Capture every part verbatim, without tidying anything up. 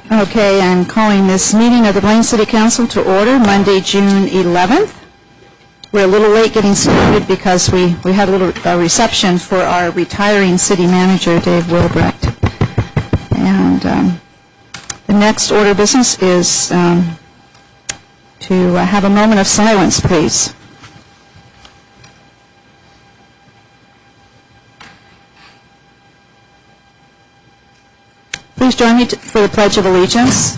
Okay, I'm calling this meeting of the Blaine City Council to order Monday, June eleventh. We're a little late getting started because we, we had a little uh, reception for our retiring city manager, Dave Wilbrecht. And um, the next order of business is um, to uh, have a moment of silence, please. Please join me to, for the Pledge of Allegiance.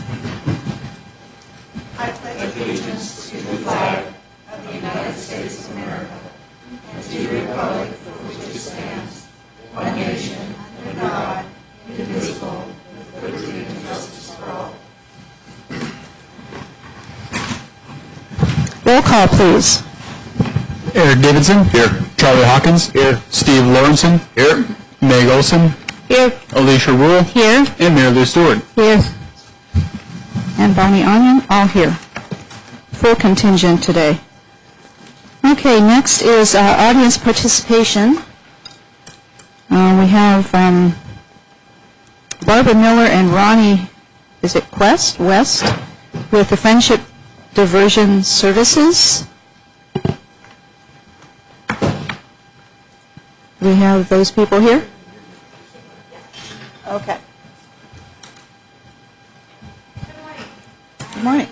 I pledge allegiance to the flag of the United States of America and to the republic for which it stands, one nation, under God, indivisible, with liberty and justice for all. Roll call, please. Eric Davidson. Here. Charlie Hawkins. Here. Steve Lawrenson. Here. Meg Olson. Here. Alicia Rule. Here. And Mary Lou Stewart. Here. And Bonnie Onion, all here. Full contingent today. Okay, next is uh, audience participation. Uh, we have um, Barbara Miller and Ronnie, is it Quest? West, with the Friendship Diversion Services. We have those people here? Okay. Good morning.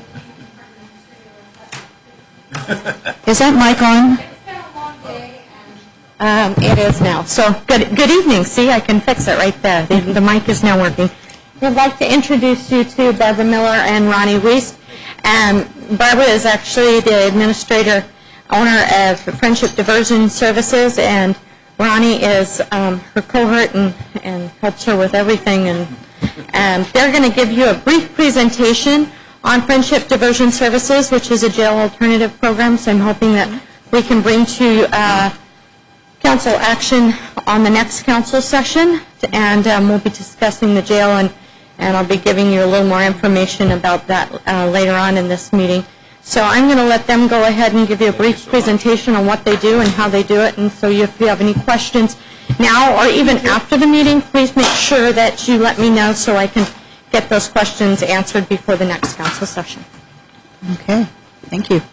Is that mic on? It's been a long day, and um, it is now. So good, good evening. See, I can fix it right there. The, the mic is now working. I'd like to introduce you to Barbara Miller and Ronnie Wiest. Um, Barbara is actually the administrator, owner of Friendship Diversion Services, and Ronnie is um, her cohort and, and helps her with everything. And um, they're going to give you a brief presentation on Friendship Diversion Services, which is a jail alternative program. So I'm hoping that we can bring to uh, council action on the next council session. And um, we'll be discussing the jail, and, and I'll be giving you a little more information about that uh, later on in this meeting. So I'm going to let them go ahead and give you a brief presentation on what they do and how they do it. And so if you have any questions now or even after the meeting, please make sure that you let me know so I can get those questions answered before the next council session. Okay, thank you.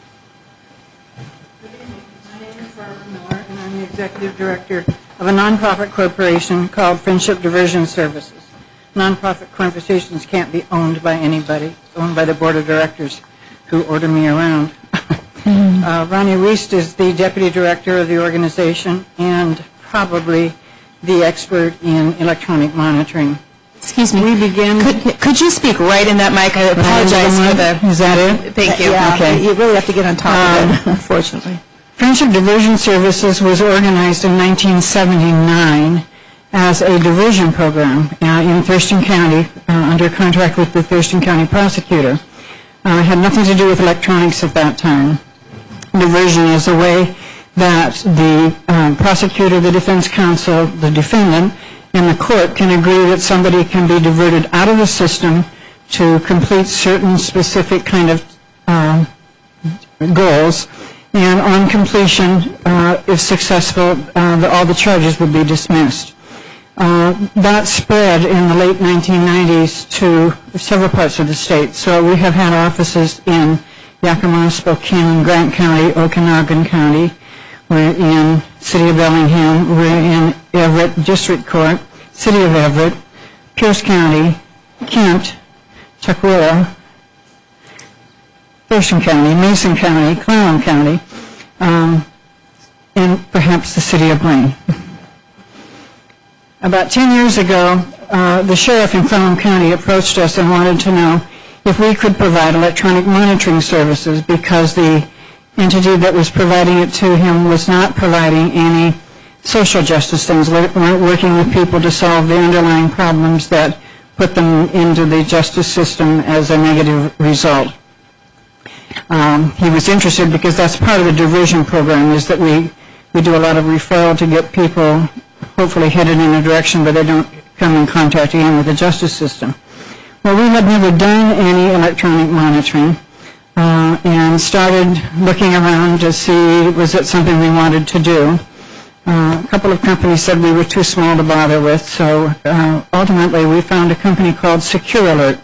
Good evening. My name is Barbara Miller, and I'm the executive director of a nonprofit corporation called Friendship Diversion Services. Nonprofit corporations can't be owned by anybody. It's owned by the board of directors, who order me around. mm-hmm. uh, Ronnie Wiest is the deputy director of the organization and probably the expert in electronic monitoring. Excuse me. We begin. Could, could you speak right in that mic? I apologize for the. Is that it? Thank you. Yeah, okay. You really have to get on top um, of it, unfortunately. Friendship Diversion Services was organized in nineteen seventy-nine as a diversion program uh, in Thurston County uh, under contract with the Thurston County prosecutor. Uh, it had nothing to do with electronics at that time. Diversion is a way that the um, prosecutor, the defense counsel, the defendant, and the court can agree that somebody can be diverted out of the system to complete certain specific kind of uh, goals. And on completion, uh, if successful, uh, the, all the charges would be dismissed. Uh, that spread in the late nineteen nineties to several parts of the state. So we have had offices in Yakima, Spokane, Grant County, Okanagan County. We're in City of Bellingham. We're in Everett District Court, City of Everett, Pierce County, Kent, Tukwila, Thurston County, Mason County, Clallam County, um, and perhaps the City of Blaine. About ten years ago, uh, the sheriff in Clallam County approached us and wanted to know if we could provide electronic monitoring services because the entity that was providing it to him was not providing any social justice things, weren't working with people to solve the underlying problems that put them into the justice system as a negative result. Um, he was interested because that's part of the diversion program, is that we, we do a lot of referral to get people hopefully headed in a direction where they don't come in contact again with the justice system. Well, we had never done any electronic monitoring uh, and started looking around to see was it something we wanted to do. Uh, a couple of companies said we were too small to bother with, so uh, ultimately we found a company called Secure Alert.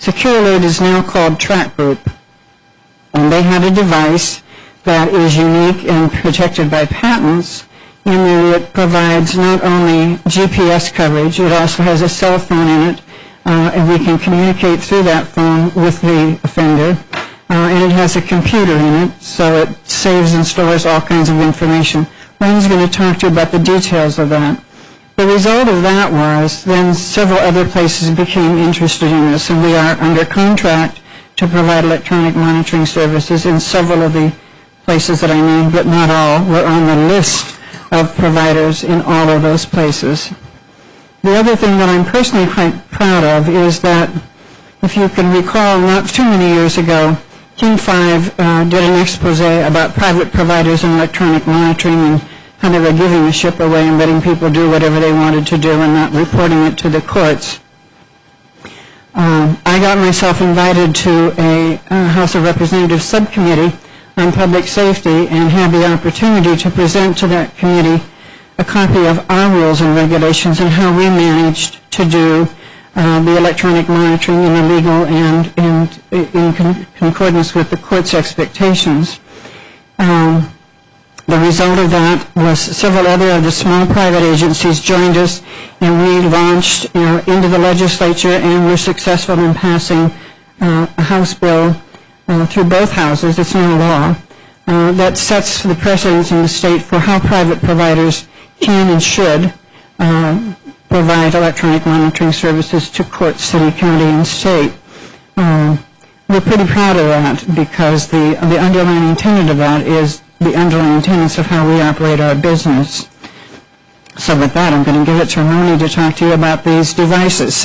Secure Alert is now called Track Group. And they had a device that is unique and protected by patents in that it provides not only G P S coverage, it also has a cell phone in it, uh, and we can communicate through that phone with the offender. Uh, and it has a computer in it, so it saves and stores all kinds of information. Wayne's going to talk to you about the details of that. The result of that was then several other places became interested in this, and we are under contract to provide electronic monitoring services in several of the places that I named, but not all. We're on the list of providers in all of those places. The other thing that I'm personally quite proud of is that, if you can recall, not too many years ago, King five uh, did an expose about private providers and electronic monitoring and how they were giving the ship away and letting people do whatever they wanted to do and not reporting it to the courts. Um, I got myself invited to a uh, House of Representatives subcommittee on public safety and had the opportunity to present to that committee a copy of our rules and regulations and how we managed to do uh, the electronic monitoring in a legal and, and in con concordance with the court's expectations. Um, The result of that was several other of the small private agencies joined us, and we launched you know, into the legislature and were successful in passing uh, a House bill uh, through both houses. It's not a law. Uh, that sets the precedence in the state for how private providers can and should uh, provide electronic monitoring services to court, city, county, and state. Uh, we're pretty proud of that because the, the underlying tenet of that is the underlying tenets of how we operate our business. So with that, I'm going to give it to Ronnie to talk to you about these devices.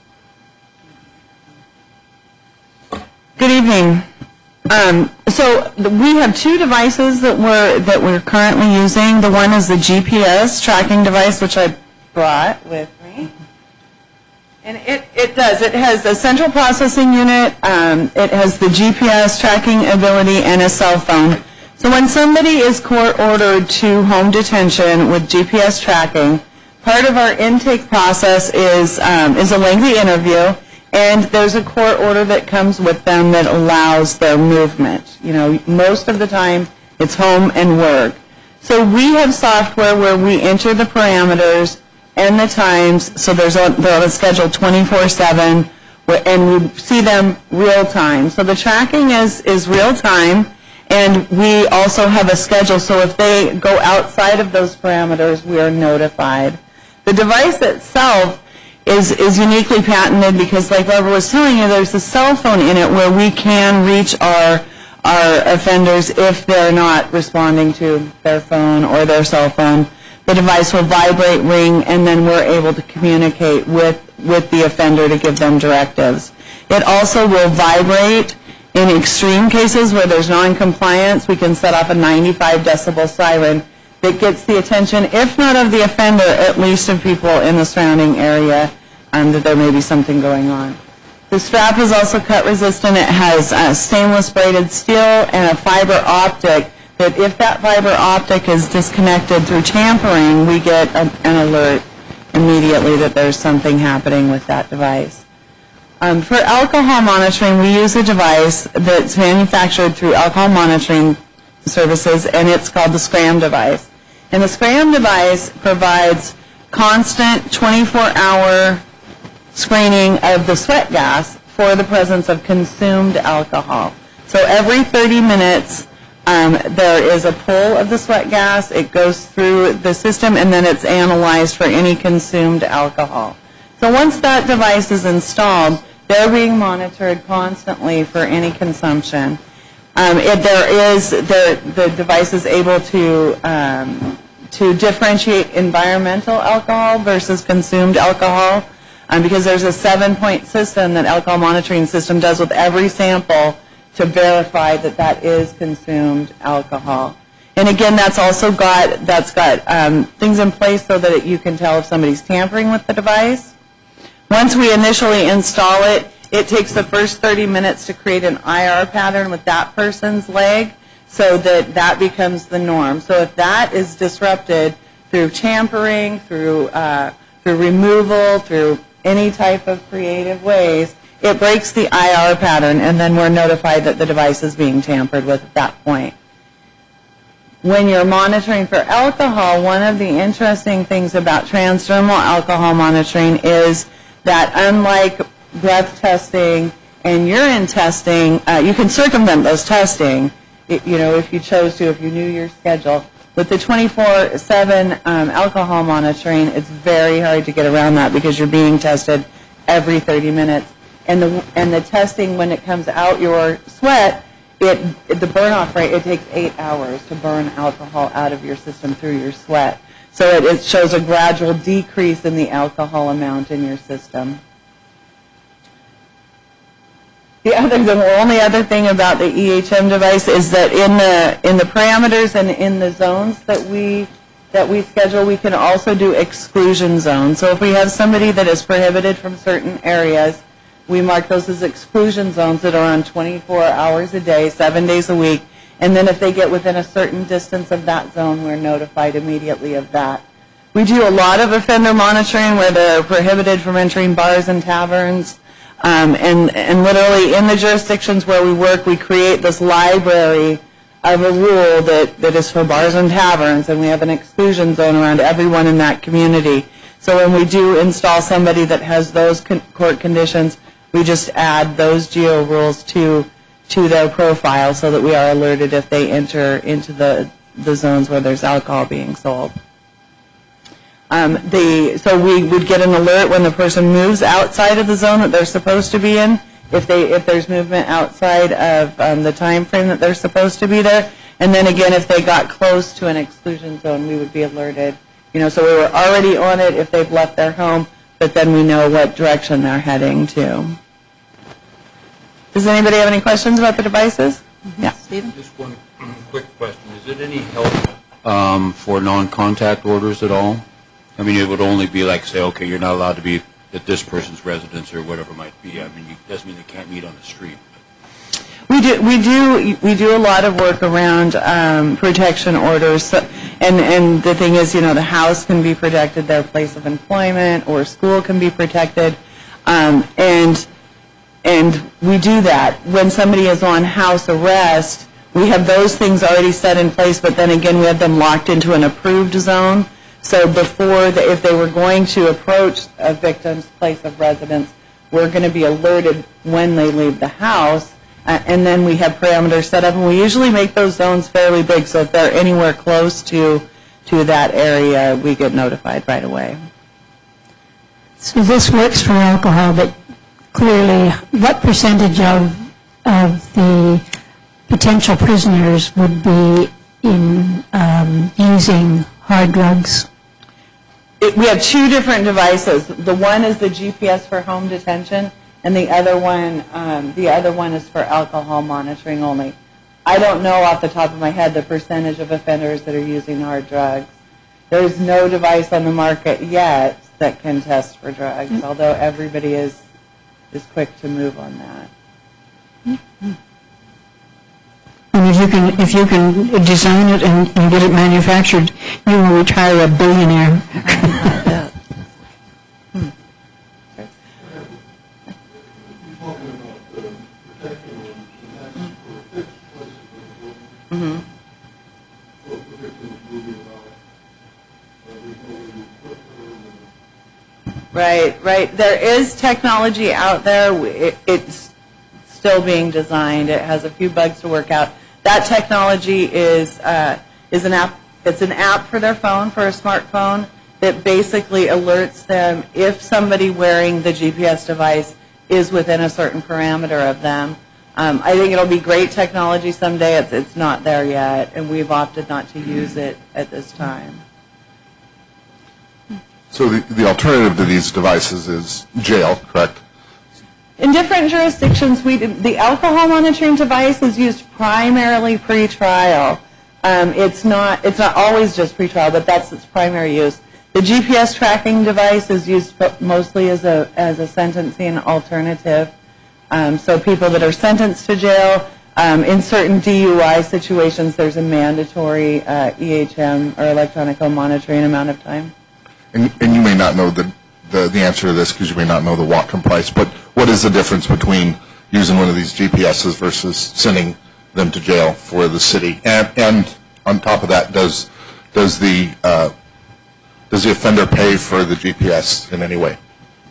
Good evening. Um, so th- we have two devices that we're that we're currently using. The one is the G P S tracking device, which I brought with me. And it, it does. It has a central processing unit. Um, it has the G P S tracking ability and a cell phone. So when somebody is court-ordered to home detention with G P S tracking, part of our intake process is um, is a lengthy interview, and there's a court order that comes with them that allows their movement. You know, most of the time it's home and work. So we have software where we enter the parameters and the times, so there's a, they're on a schedule twenty-four seven, and we see them real time. So the tracking is, is real time. And we also have a schedule, so if they go outside of those parameters, we are notified. The device itself is, is uniquely patented because, like Barbara was telling you, there's a cell phone in it where we can reach our, our offenders if they're not responding to their phone or their cell phone. The device will vibrate, ring, and then we're able to communicate with, with the offender to give them directives. It also will vibrate. In extreme cases where there's non-compliance, we can set off a ninety-five decibel siren that gets the attention, if not of the offender, at least of people in the surrounding area, um, that there may be something going on. The strap is also cut resistant. It has uh, stainless braided steel and a fiber optic that if that fiber optic is disconnected through tampering, we get a, an alert immediately that there's something happening with that device. Um, for alcohol monitoring, we use a device that's manufactured through Alcohol Monitoring Services, and it's called the SCRAM device. And the SCRAM device provides constant twenty-four hour screening of the sweat gas for the presence of consumed alcohol. So every thirty minutes, um, there is a pull of the sweat gas. It goes through the system, and then it's analyzed for any consumed alcohol. So once that device is installed, they're being monitored constantly for any consumption. Um, it, there is the the device is able to um, to differentiate environmental alcohol versus consumed alcohol, um, because there's a seven-point system that Alcohol Monitoring System does with every sample to verify that that is consumed alcohol. And again, that's also got that's got um, things in place so that it, you can tell if somebody's tampering with the device. Once we initially install it, it takes the first thirty minutes to create an I R pattern with that person's leg so that that becomes the norm. So if that is disrupted through tampering, through, uh, through removal, through any type of creative ways, it breaks the I R pattern, and then we're notified that the device is being tampered with at that point. When you're monitoring for alcohol, one of the interesting things about transdermal alcohol monitoring is that unlike breath testing and urine testing, uh, you can circumvent those testing, it, you know, if you chose to, if you knew your schedule. With the twenty-four seven um, alcohol monitoring, it's very hard to get around that because you're being tested every thirty minutes. And the, and the testing, when it comes out your sweat, It, the burn-off rate, it takes eight hours to burn alcohol out of your system through your sweat. So it, it shows a gradual decrease in the alcohol amount in your system. The other, the only other thing about the E H M device is that in the in the parameters and in the zones that we that we schedule, we can also do exclusion zones. So if we have somebody that is prohibited from certain areas, we mark those as exclusion zones that are on twenty-four hours a day, seven days a week. And then if they get within a certain distance of that zone, we're notified immediately of that. We do a lot of offender monitoring where they're prohibited from entering bars and taverns. Um, and, and literally in the jurisdictions where we work, we create this library of a rule that, that is for bars and taverns. And we have an exclusion zone around everyone in that community. So when we do install somebody that has those con- court conditions, we just add those geo rules to to their profile so that we are alerted if they enter into the, the zones where there's alcohol being sold. Um, the, so we would get an alert when the person moves outside of the zone that they're supposed to be in, if they if there's movement outside of um, the time frame that they're supposed to be there. And then again, if they got close to an exclusion zone, we would be alerted. You know, so we were already on it if they've left their home, but then we know what direction they're heading to. Does anybody have any questions about the devices? Mm-hmm. Yeah. Stephen? Just one quick question. Is it any help um, for non-contact orders at all? I mean, it would only be like, say, okay, you're not allowed to be at this person's residence or whatever it might be. I mean, it doesn't mean they can't meet on the street. We do, we do, we do a lot of work around um, protection orders, so, and and the thing is, you know, the house can be protected, their place of employment or school can be protected, um, and and we do that when somebody is on house arrest. We have those things already set in place, but then again, we have them locked into an approved zone. So before, the, if they were going to approach a victim's place of residence, we're going to be alerted when they leave the house. Uh, and then we have parameters set up, and we usually make those zones fairly big, so if they're anywhere close to to that area, we get notified right away. So this works for alcohol, but clearly, what percentage of of the potential prisoners would be in um, using hard drugs? It, we have two different devices. The one is the G P S for home detention, and the other one, um, the other one is for alcohol monitoring only. I don't know off the top of my head the percentage of offenders that are using hard drugs. There's no device on the market yet that can test for drugs, mm-hmm. although everybody is is quick to move on that. Mm-hmm. And if you can, if you can design it and, and get it manufactured, you will retire a billionaire. Mm-hmm. Right, right. There is technology out there. It, it's still being designed. It has a few bugs to work out. That technology is uh, is an app. It's an app for their phone, for a smartphone, that basically alerts them if somebody wearing the G P S device is within a certain parameter of them. Um, I think it'll be great technology someday. It's, it's not there yet, and we've opted not to use it at this time. So the, the alternative to these devices is jail, correct? In different jurisdictions, we the alcohol monitoring device is used primarily pre-trial. Um, it's not it's not always just pre-trial, but that's its primary use. The G P S tracking device is used mostly as a as a sentencing alternative. Um, so people that are sentenced to jail, um, in certain D U I situations, there's a mandatory uh, E H M or electronic home monitoring amount of time. And, and you may not know the, the, the answer to this because you may not know the Whatcom price, but what is the difference between using one of these G P S's versus sending them to jail for the city? And, and on top of that, does does the uh, does the offender pay for the G P S in any way?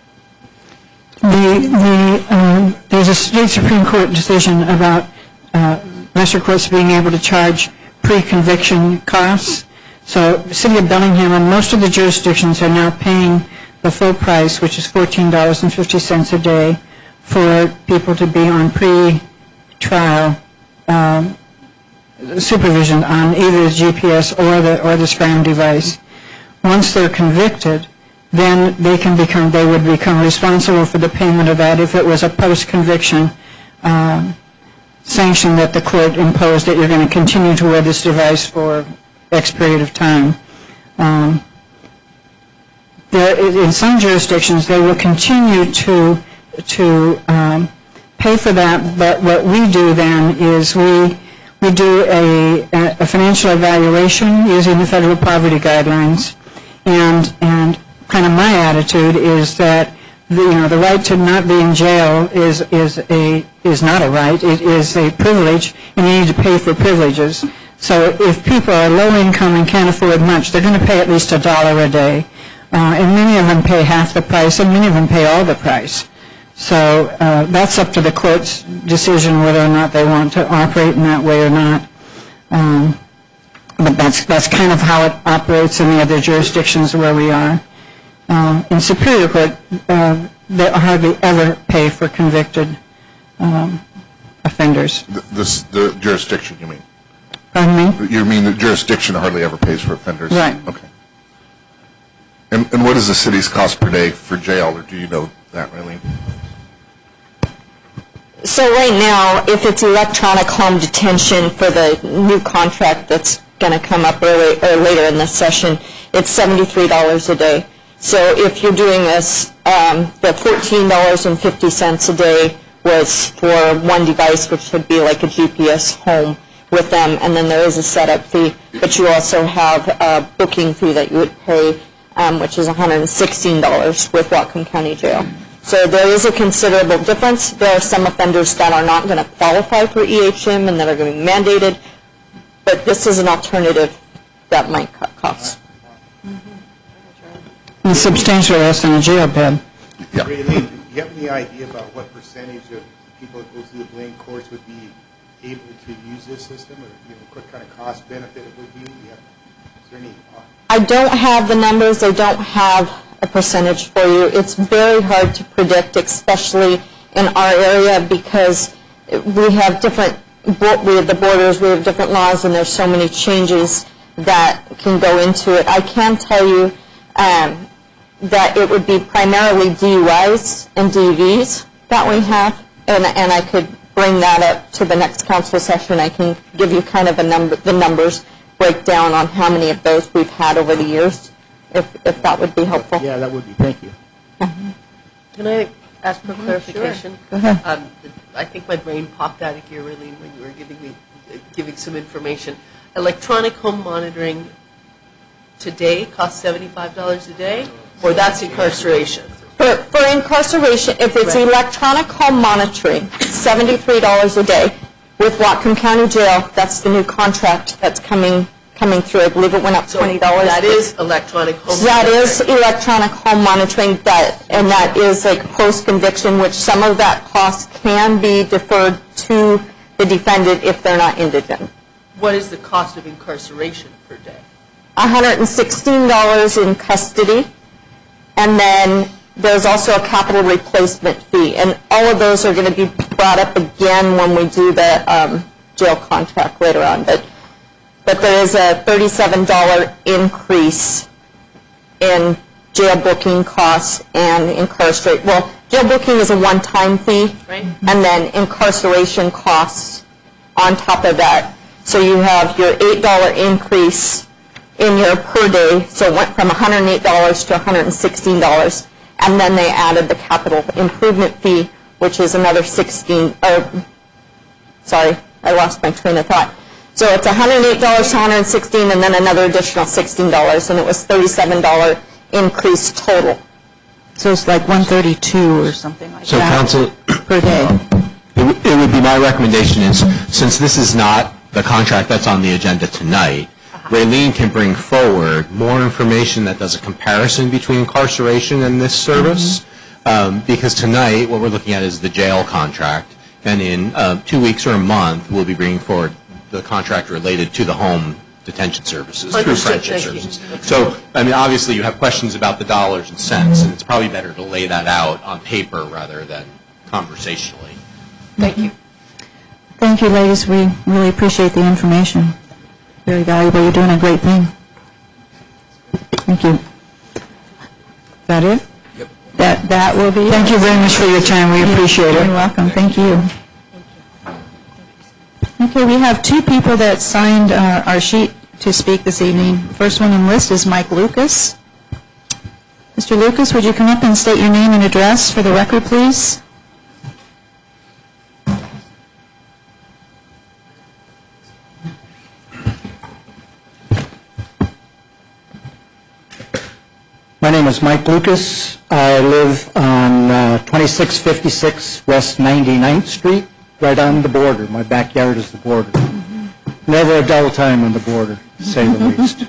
The, the, um, there's a state Supreme Court decision about uh, lesser courts being able to charge pre-conviction costs. So the City of Bellingham and most of the jurisdictions are now paying the full price, which is fourteen dollars and fifty cents a day, for people to be on pre-trial um, supervision on either the G P S or the or the SCRAM device. Once they're convicted, then they can become they would become responsible for the payment of that if it was a post-conviction um, sanction that the court imposed that you're going to continue to wear this device for X period of time. Um, there, in some jurisdictions, they will continue to to um, pay for that, but what we do then is we we do a, a financial evaluation using the federal poverty guidelines, and and kind of my attitude is that the, you know the right to not be in jail is is a is not a right. It is a privilege, and you need to pay for privileges. So if people are low income and can't afford much, they're going to pay at least a dollar a day, uh, and many of them pay half the price, and many of them pay all the price. So uh, that's up to the court's decision whether or not they want to operate in that way or not. Um, but that's that's kind of how it operates in the other jurisdictions where we are. Uh, in Superior Court, uh, they hardly ever pay for convicted um, offenders. The, this, the jurisdiction, you mean? Pardon me? You mean the jurisdiction hardly ever pays for offenders? Right. Okay. And, and what is the city's cost per day for jail, or do you know that, Raylene? So right now, if it's electronic home detention for the new contract that's going to come up early or later in this session, it's seventy-three dollars a day. So if you're doing this, um, the fourteen dollars and fifty cents a day was for one device, which would be like a G P S home with them, and then there is a setup fee, but you also have a booking fee that you would pay, um, which is one hundred sixteen dollars with Whatcom County Jail. So there is a considerable difference. There are some offenders that are not going to qualify for E H M and that are going to be mandated, but this is an alternative that might cut costs. And substantially less than a jail bed. Yeah. Raylene, do you have any idea about what percentage of people that go through the Blaine courts would be able to use this system, or you know, what kind of cost benefit it would be? Do you have, is there any? I don't have the numbers. I don't have a percentage for you. It's very hard to predict, especially in our area, because we have different, we have the borders, we have different laws, and there's so many changes that can go into it. I can tell you um, that it would be primarily D U Is and D Vs that we have, and, and I could bring that up to the next council session. I can give you kind of a number, the numbers breakdown on how many of those we've had over the years, if, if that would be helpful. Yeah, that would be. Thank you. Can I ask for clarification? Go ahead. Um, I think my brain popped out of gear, really, when you were giving me giving some information. Electronic home monitoring today costs seventy-five dollars a day, or that's incarceration? For, for incarceration, if it's Right. electronic home monitoring, seventy-three dollars a day. With Whatcom County Jail, that's the new contract that's coming coming through. I believe it went up So twenty dollars. that is electronic home That monitoring. is electronic home monitoring, that, and that is like post-conviction, which some of that cost can be deferred to the defendant if they're not indigent. What is the cost of incarceration per day? one hundred sixteen dollars in custody, and then there's also a capital replacement fee, and all of those are going to be brought up again when we do the um, jail contract later on. But but there is a thirty-seven dollars increase in jail booking costs and incarcerate. Well, jail booking is a one-time fee, Right. and then incarceration costs on top of that. So you have your eight dollars increase in your per day, so it went from one hundred eight dollars to one hundred sixteen dollars. And then they added the capital improvement fee, which is another sixteen, or, sorry, I lost my train of thought. So it's one hundred eight dollars to one hundred sixteen dollars, and then another additional sixteen dollars, and it was thirty-seven dollars increase total. So it's like one thirty-two or something like So that council, per day? it w- it would be my recommendation is, since this is not the contract that's on the agenda tonight, Raylene can bring forward more information that does a comparison between incarceration and this service, um, because tonight, what we're looking at is the jail contract, and in uh, two weeks or a month, we'll be bringing forward the contract related to the home detention services through Understood, Friendship thank you. Services. So, I mean, obviously, you have questions about the dollars and cents, and it's probably better to lay that out on paper rather than conversationally. Thank you. Thank you, ladies. We really appreciate the information. Very valuable. You're doing a great thing. Thank you. Is that it? That, that will be. Thank you very much for your time. We appreciate You're it. welcome. Thank you. Okay, we have two people that signed uh, our sheet to speak this evening. First one on the list is Mike Lucas. Mister Lucas, would you come up and state your name and address for the record, please? My name is Mike Lucas. I live on uh, twenty-six fifty-six West ninety-ninth Street, right on the border. My backyard is the border. Mm-hmm. Never a dull time on the border, to say the least.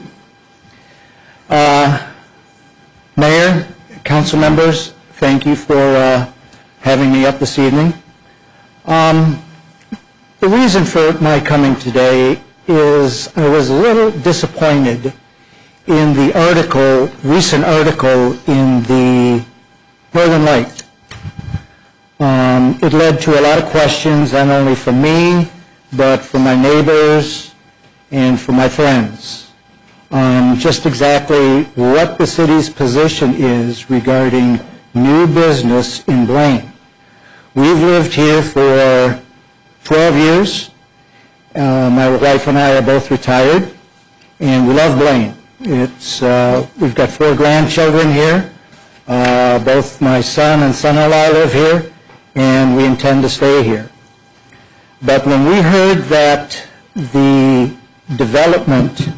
Uh, Mayor, council members, thank you for uh, having me up this evening. Um, the reason for my coming today is I was a little disappointed in the article, recent article in the Northern Light. Um, it led to a lot of questions, not only from me, but from my neighbors and from my friends. Um, just exactly what the city's position is regarding new business in Blaine. We've lived here for twelve years. Uh, my wife and I are both retired, and we love Blaine. It's, uh, we've got four grandchildren here. Uh, both my son and son-in-law live here, and we intend to stay here. But when we heard that the development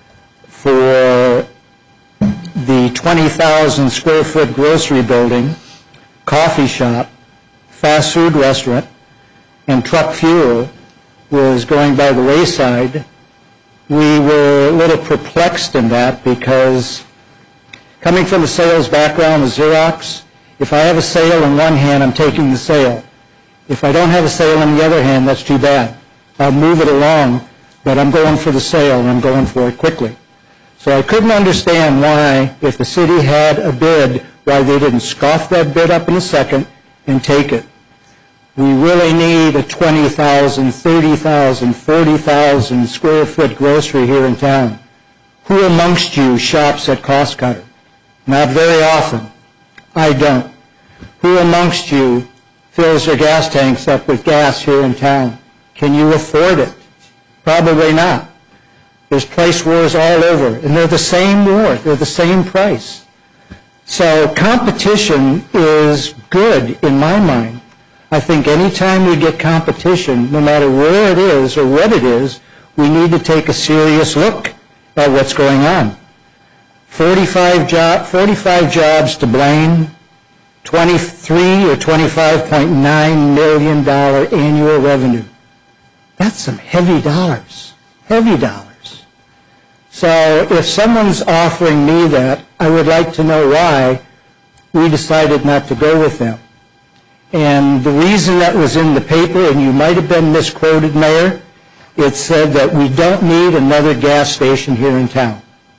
for the twenty thousand square foot grocery building, coffee shop, fast food restaurant, and truck fuel was going by the wayside, we were a little perplexed in that, because coming from a sales background with Xerox, if I have a sale in one hand, I'm taking the sale. If I don't have a sale in the other hand, that's too bad. I'll move it along, but I'm going for the sale, and I'm going for it quickly. So I couldn't understand why, if the city had a bid, why they didn't scoff that bid up in a second and take it. We really need a twenty thousand, thirty thousand, forty thousand square foot grocery here in town. Who amongst you shops at Cost Cutter? Not very often. I don't. Who amongst you fills their gas tanks up with gas here in town? Can you afford it? Probably not. There's price wars all over, and they're the same war. They're the same price. So competition is good in my mind. I think any time we get competition, no matter where it is or what it is, we need to take a serious look at what's going on. forty-five, job, forty-five jobs to Blaine, twenty-three or twenty-five point nine million dollars annual revenue. That's some heavy dollars, heavy dollars. So if someone's offering me that, I would like to know why we decided not to go with them. And the reason that was in the paper, and you might have been misquoted, Mayor, it said that we don't need another gas station here in town.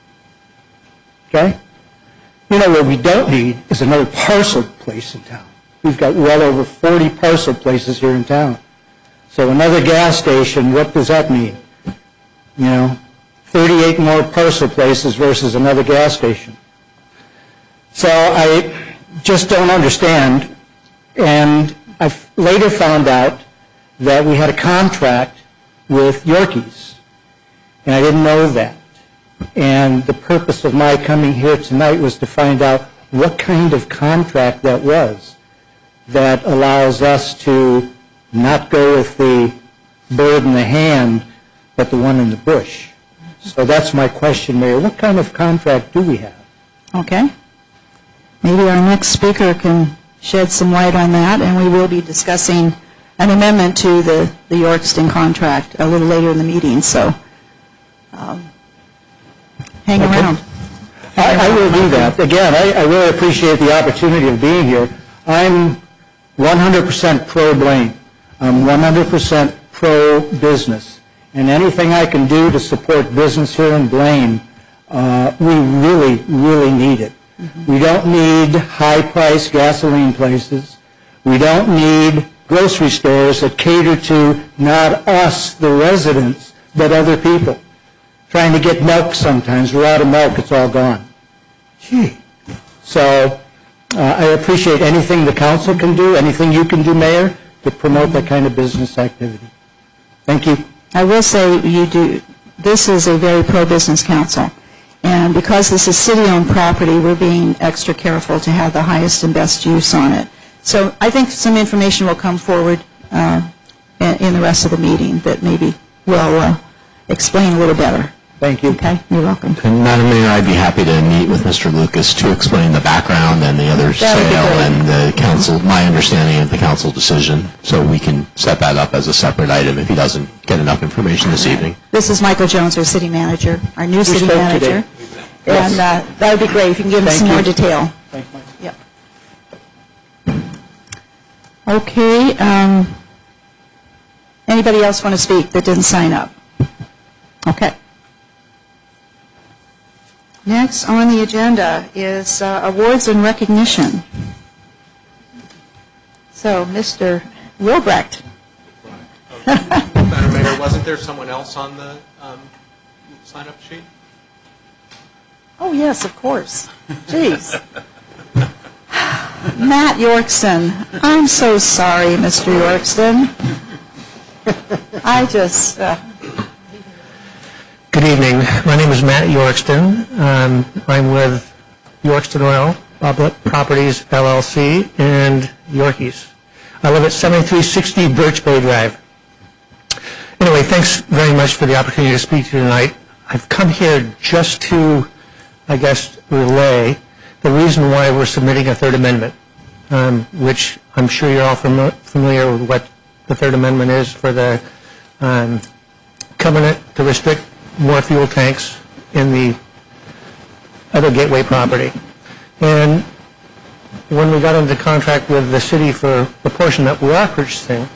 Okay? You know what we don't need is another parcel place in town. We've got well over forty parcel places here in town. So another gas station, what does that mean? You know, thirty-eight more parcel places versus another gas station. So I just don't understand. And I later found out that we had a contract with Yorkies, and I didn't know that. And the purpose of my coming here tonight was to find out what kind of contract that was that allows us to not go with the bird in the hand, but the one in the bush. So that's my question, Mayor. What kind of contract do we have? Okay. Maybe our next speaker can shed some light on that, and we will be discussing an amendment to the, the Yorkston contract a little later in the meeting, so um, hang Okay. around. I, I will do that. Again, I, I really appreciate the opportunity of being here. I'm one hundred percent pro-Blaine. I'm one hundred percent pro-business. And anything I can do to support business here in Blaine, uh, we really, really need it. Mm-hmm. We don't need high-priced gasoline places. We don't need grocery stores that cater to not us, the residents, but other people. Trying to get milk sometimes. We're out of milk. It's all gone. Gee. So uh, I appreciate anything the council can do, anything you can do, Mayor, to promote that kind of business activity. Thank you. I will say you do, this is a very pro-business council, and because this is city-owned property, we're being extra careful to have the highest and best use on it. So I think some information will come forward uh, in in the rest of the meeting that maybe will uh, explain a little better. Thank you. Okay, you're welcome. And Madam Mayor, I'd be happy to meet with Mister Lucas to explain the background and the other That would be sale great. and the council, my understanding of the council decision, so we can set that up as a separate item if he doesn't get enough information this evening. This is Michael Jones, our city manager, our new city spoke manager. today. Yes. And uh, that would be great if you can give us Thank some more you. detail. Thank you. Yep. Okay. Um, anybody else want to speak that didn't sign up? Okay. Next on the agenda is uh, awards and recognition. So, Mister Wilbrecht. Madam Mayor, wasn't there someone else on the um, sign-up sheet? Oh, yes, of course. Jeez. Matt Yorkston. I'm so sorry, Mister Yorkston. I just... Uh, Good evening. My name is Matt Yorkston. Um, I'm with Yorkston Oil Public Properties, L L C, and Yorkies. I live at seventy-three sixty Birch Bay Drive. Anyway, thanks very much for the opportunity to speak to you tonight. I've come here just to, I guess, relay the reason why we're submitting a Third Amendment, um, which I'm sure you're all fami- familiar with what the Third Amendment is for the um, covenant to restrict more fuel tanks in the other gateway property. And when we got into contract with the city for the portion that we are purchasing,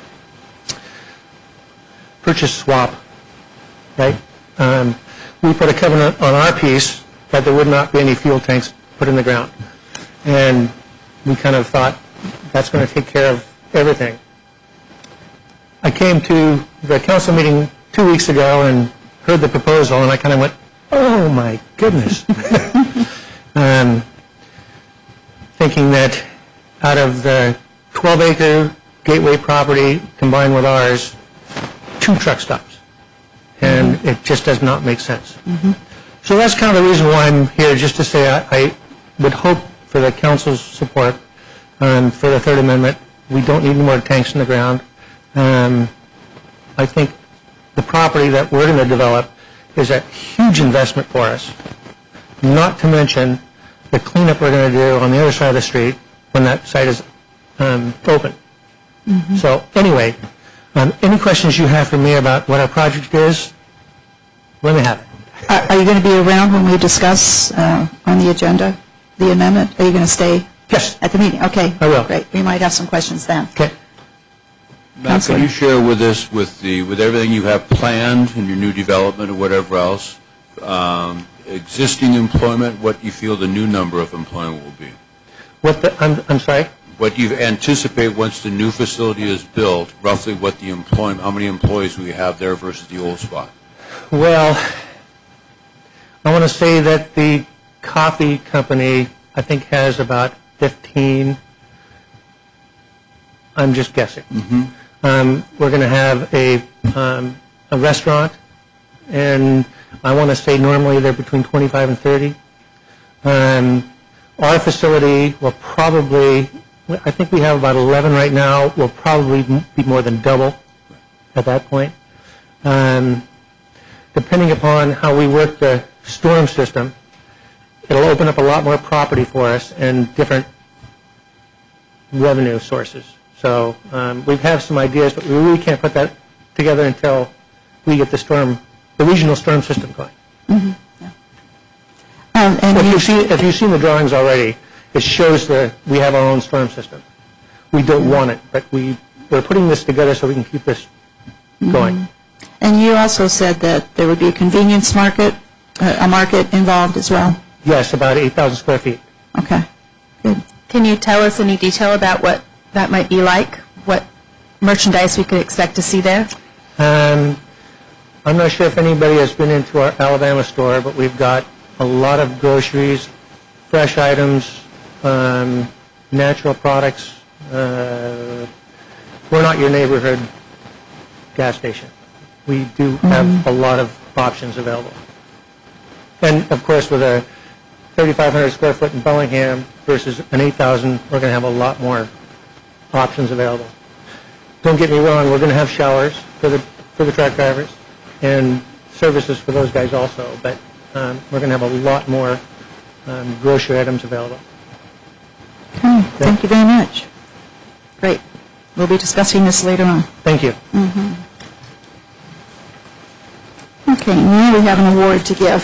purchase swap, right? Um, we put a covenant on our piece that there would not be any fuel tanks put in the ground. And we kind of thought that's going to take care of everything. I came to the council meeting two weeks ago and heard the proposal, and I kind of went, oh my goodness. um, thinking that out of the twelve acre gateway property combined with ours, two truck stops. And mm-hmm. it just does not make sense. Mm-hmm. So that's kind of the reason why I'm here, just to say I, I would hope for the council's support um, for the Third Amendment. We don't need any more tanks in the ground. Um, I think the property that we're going to develop is a huge investment for us, not to mention the cleanup we're going to do on the other side of the street when that site is um, open. Mm-hmm. So anyway, um, any questions you have for me about what our project is, let me have it. are, are you going to be around when we discuss uh, on the agenda the amendment? Are you going to stay Yes. at the meeting? Okay. I will. Great. We might have some questions then. Okay. Matt, can you share with us, with the, with everything you have planned in your new development or whatever else, um, existing employment, what you feel the new number of employment will be? What the, I'm, I'm sorry? What do you anticipate once the new facility is built, roughly what the employment, how many employees we have there versus the old spot? Well, I want to say that the coffee company, I think, has about fifteen. I'm just guessing. Mm-hmm. Um, we're going to have a, um, a restaurant, and I want to say normally they're between twenty-five and thirty. Um, our facility will probably, I think we have about eleven right now, will probably be more than double at that point. Um, depending upon how we work the storm system, it'll open up a lot more property for us and different revenue sources. So um, we have some ideas, but we really can't put that together until we get the storm, the regional storm system going. Mm-hmm. Yeah. Um, and If you- you've seen, if you've seen the drawings already, it shows that we have our own storm system. We don't want it, but we, we're putting this together so we can keep this going. And you also said that there would be a convenience market, uh, a market involved as well. Yes, about eight thousand square feet. Okay, good. Can you tell us any detail about what that might be like? What merchandise we could expect to see there? Um, I'm not sure if anybody has been into our Alabama store, but we've got a lot of groceries, fresh items, um, natural products. Uh, we're not your neighborhood gas station. We do have a lot of options available. And of course, with a thirty-five hundred square foot in Bellingham versus an eight thousand, we're going to have a lot more options available. Don't get me wrong, we're going to have showers for the for the truck drivers and services for those guys also, but um, we're going to have a lot more um, grocery items available. Okay, thank you very much. Great. We'll be discussing this later on. Thank you. Mm-hmm. Okay, now we have an award to give.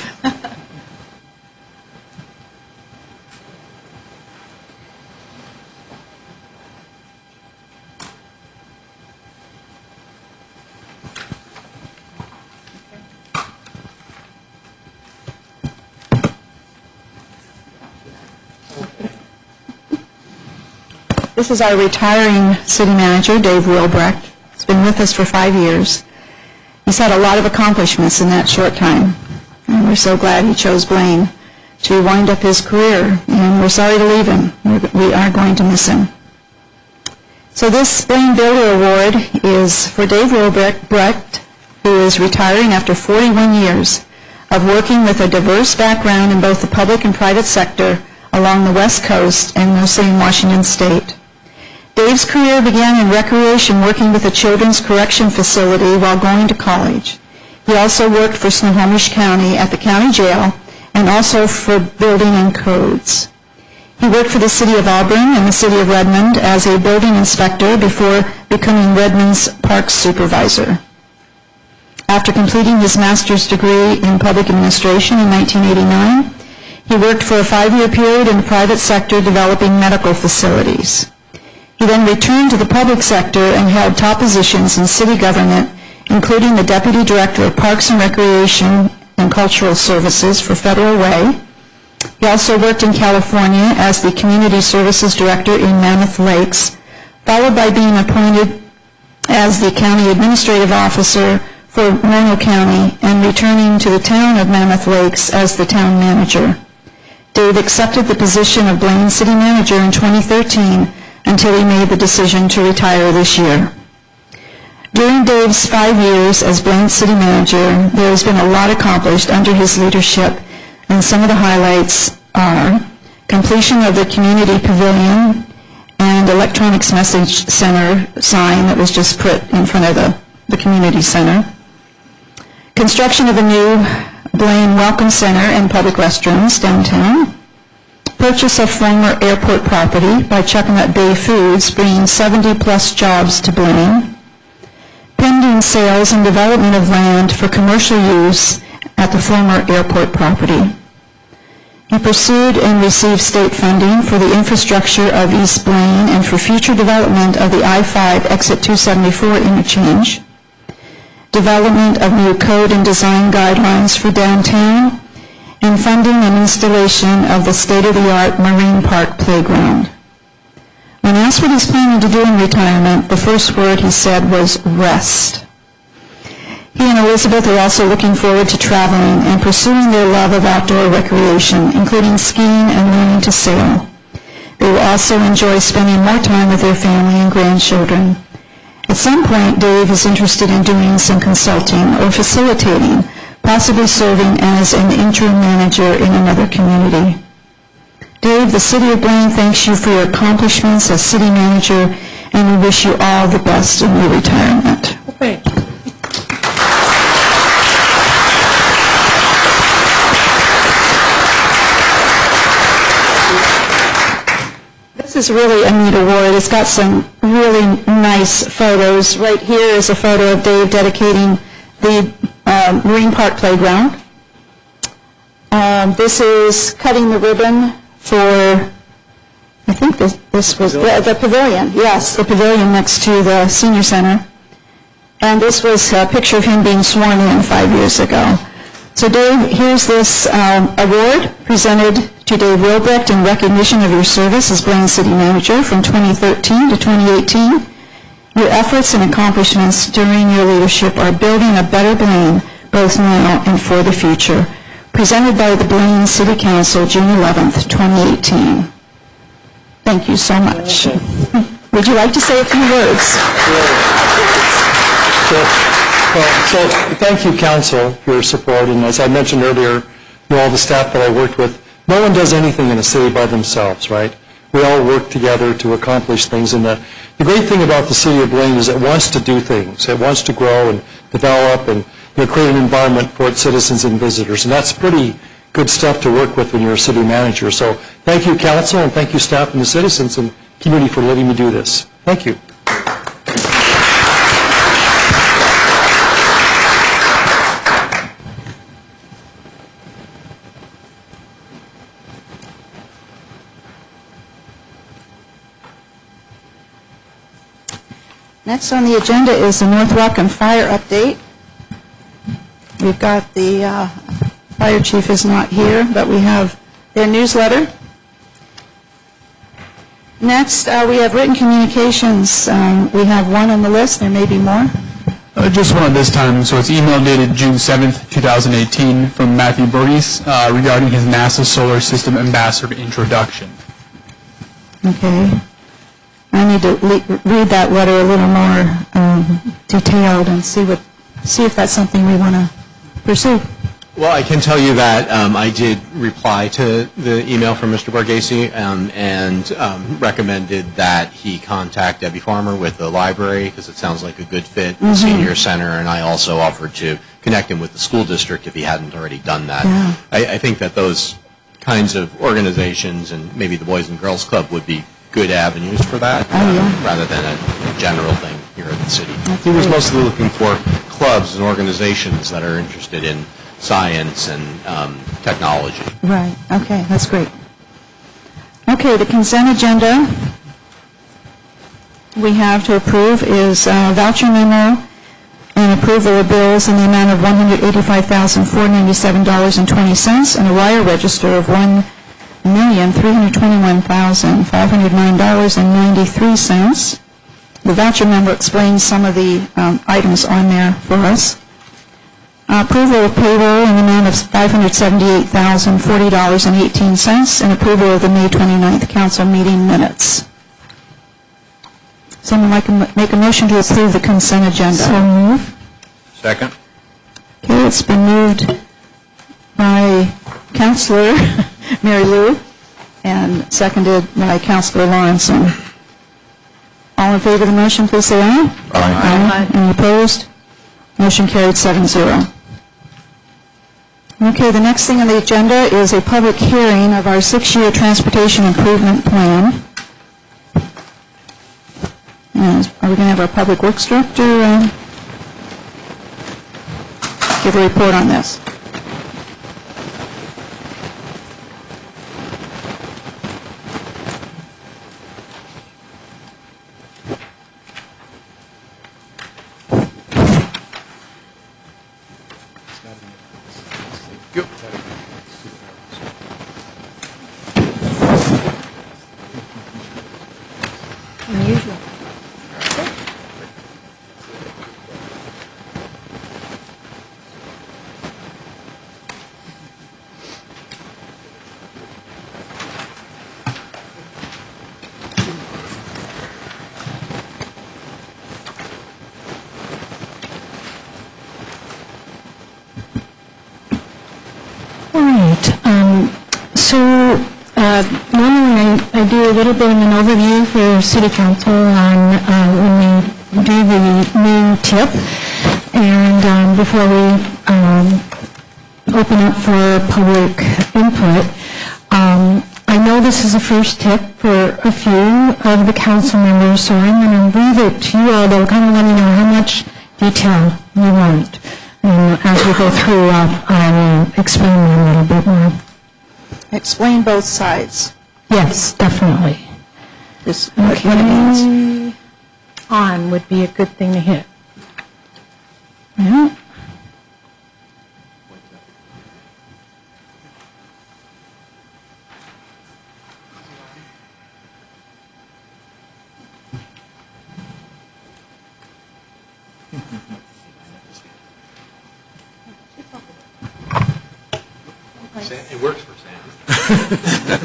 This is our retiring city manager, Dave Wilbrecht. He's been with us for five years. He's had a lot of accomplishments in that short time, and we're so glad he chose Blaine to wind up his career, and we're sorry to leave him. We're- We are going to miss him. So this Blaine Builder Award is for Dave Wilbrecht, who is retiring after forty-one years of working with a diverse background in both the public and private sector along the West Coast and mostly in Washington State. Dave's career began in recreation, working with a children's correction facility while going to college. He also worked for Snohomish County at the county jail and also for building and codes. He worked for the city of Auburn and the city of Redmond as a building inspector before becoming Redmond's parks supervisor. After completing his master's degree in public administration in nineteen eighty-nine, he worked for a five-year period in the private sector developing medical facilities. He then returned to the public sector and held top positions in city government, including the Deputy Director of Parks and Recreation and Cultural Services for Federal Way. He also worked in California as the Community Services Director in Mammoth Lakes, followed by being appointed as the County Administrative Officer for Mono County and returning to the town of Mammoth Lakes as the town manager. Dave accepted the position of Blaine City Manager in twenty thirteen until he made the decision to retire this year. During Dave's five years as Blaine City Manager, there has been a lot accomplished under his leadership, and some of the highlights are completion of the Community Pavilion and Electronics Message Center sign that was just put in front of the, the Community Center, construction of a new Blaine Welcome Center and public restrooms downtown, purchase of former airport property by Chuckanut Bay Foods, bringing seventy-plus jobs to Blaine, pending sales and development of land for commercial use at the former airport property. He pursued and received state funding for the infrastructure of East Blaine and for future development of the I five Exit two seventy-four interchange, development of new code and design guidelines for downtown, and funding and installation of the state-of-the-art Marine Park playground. When asked what he's planning to do in retirement, the first word he said was rest. He and Elizabeth are also looking forward to traveling and pursuing their love of outdoor recreation, including skiing and learning to sail. They will also enjoy spending more time with their family and grandchildren. At some point, Dave is interested in doing some consulting or facilitating, possibly serving as an interim manager in another community. Dave, the City of Blaine thanks you for your accomplishments as city manager, and we wish you all the best in your retirement. Thank you. This This is really a neat award. It's got some really nice photos. Right here is a photo of Dave dedicating the uh, Marine Park Playground. Um, this is cutting the ribbon for, I think this, this was the, the pavilion. Yes, the pavilion next to the senior center. And this was a picture of him being sworn in five years ago. So Dave, here's this um, award presented to Dave Wilbrecht in recognition of your service as Blaine City Manager from twenty thirteen to twenty eighteen. Your efforts and accomplishments during your leadership are building a better Blaine, both now and for the future. Presented by the Blaine City Council, June eleventh, twenty eighteen. Thank you so much. Would you like to say a few words? So, well, so thank you, Council, for your support. And as I mentioned earlier, you know, all the staff that I worked with, no one does anything in a city by themselves, right? We all work together to accomplish things. And the, the great thing about the city of Blaine is it wants to do things. It wants to grow and develop and you know, create an environment for its citizens and visitors. And that's pretty good stuff to work with when you're a city manager. So thank you, Council, and thank you, staff and the citizens and community for letting me do this. Thank you. Next on the agenda is the North Welcome Fire update. We've got the uh, fire chief is not here, but we have their newsletter. Next, uh, we have written communications. Um, we have one on the list. There may be more. Uh, just one this time. So it's email dated June seventh, two thousand eighteen from Matthew Burgess uh, regarding his NASA Solar System Ambassador introduction. Okay. I need to le- read that letter a little more um, detailed and see what, see if that's something we want to pursue. Well, I can tell you that um, I did reply to the email from Mister Borghese um, and um, recommended that he contact Debbie Farmer with the library because it sounds like a good fit, the mm-hmm. senior center, and I also offered to connect him with the school district if he hadn't already done that. Yeah. I, I think that those kinds of organizations and maybe the Boys and Girls Club would be good avenues for that, oh, yeah. uh, rather than a general thing here at the city. That's he was great. mostly looking for clubs and organizations that are interested in science and um, technology. Right. Okay. That's great. Okay. The consent agenda we have to approve is uh, voucher memo and approval of bills in the amount of one hundred eighty-five thousand four hundred ninety-seven dollars and twenty cents and a wire register of one million three hundred twenty-one thousand five hundred nine dollars and ninety-three cents. The voucher member explains some of the um, items on there for us. Uh, approval of payroll in the amount of five hundred seventy-eight thousand forty dollars and eighteen cents and approval of the May twenty-ninth council meeting minutes. Someone like to make a motion to approve the consent agenda? So move. Second. Okay, it's been moved by Councilor Mary Lou and seconded by Councilor Lawrenson. All in favor of the motion, please say aye. Aye. Aye. Any opposed? Motion carried seven zero. Okay, the next thing on the agenda is a public hearing of our six-year transportation improvement plan. And are we going to have our public works director uh, give a report on this? Unusual. All right. Um, so uh, normally I, I do a little bit of an overview for City Council on uh, when we do the new tip, and um, before we um, open up for public input. Um, I I know this is a first tip for a few of the council members, so I'm going to leave it to you all to kind of let me know how much detail you want. And as we go through, uh, I will explain it a little bit more. Explain both sides. Yes, definitely. This, what what it means. Okay. On would be a good thing to hit. Yeah. It works for Sam.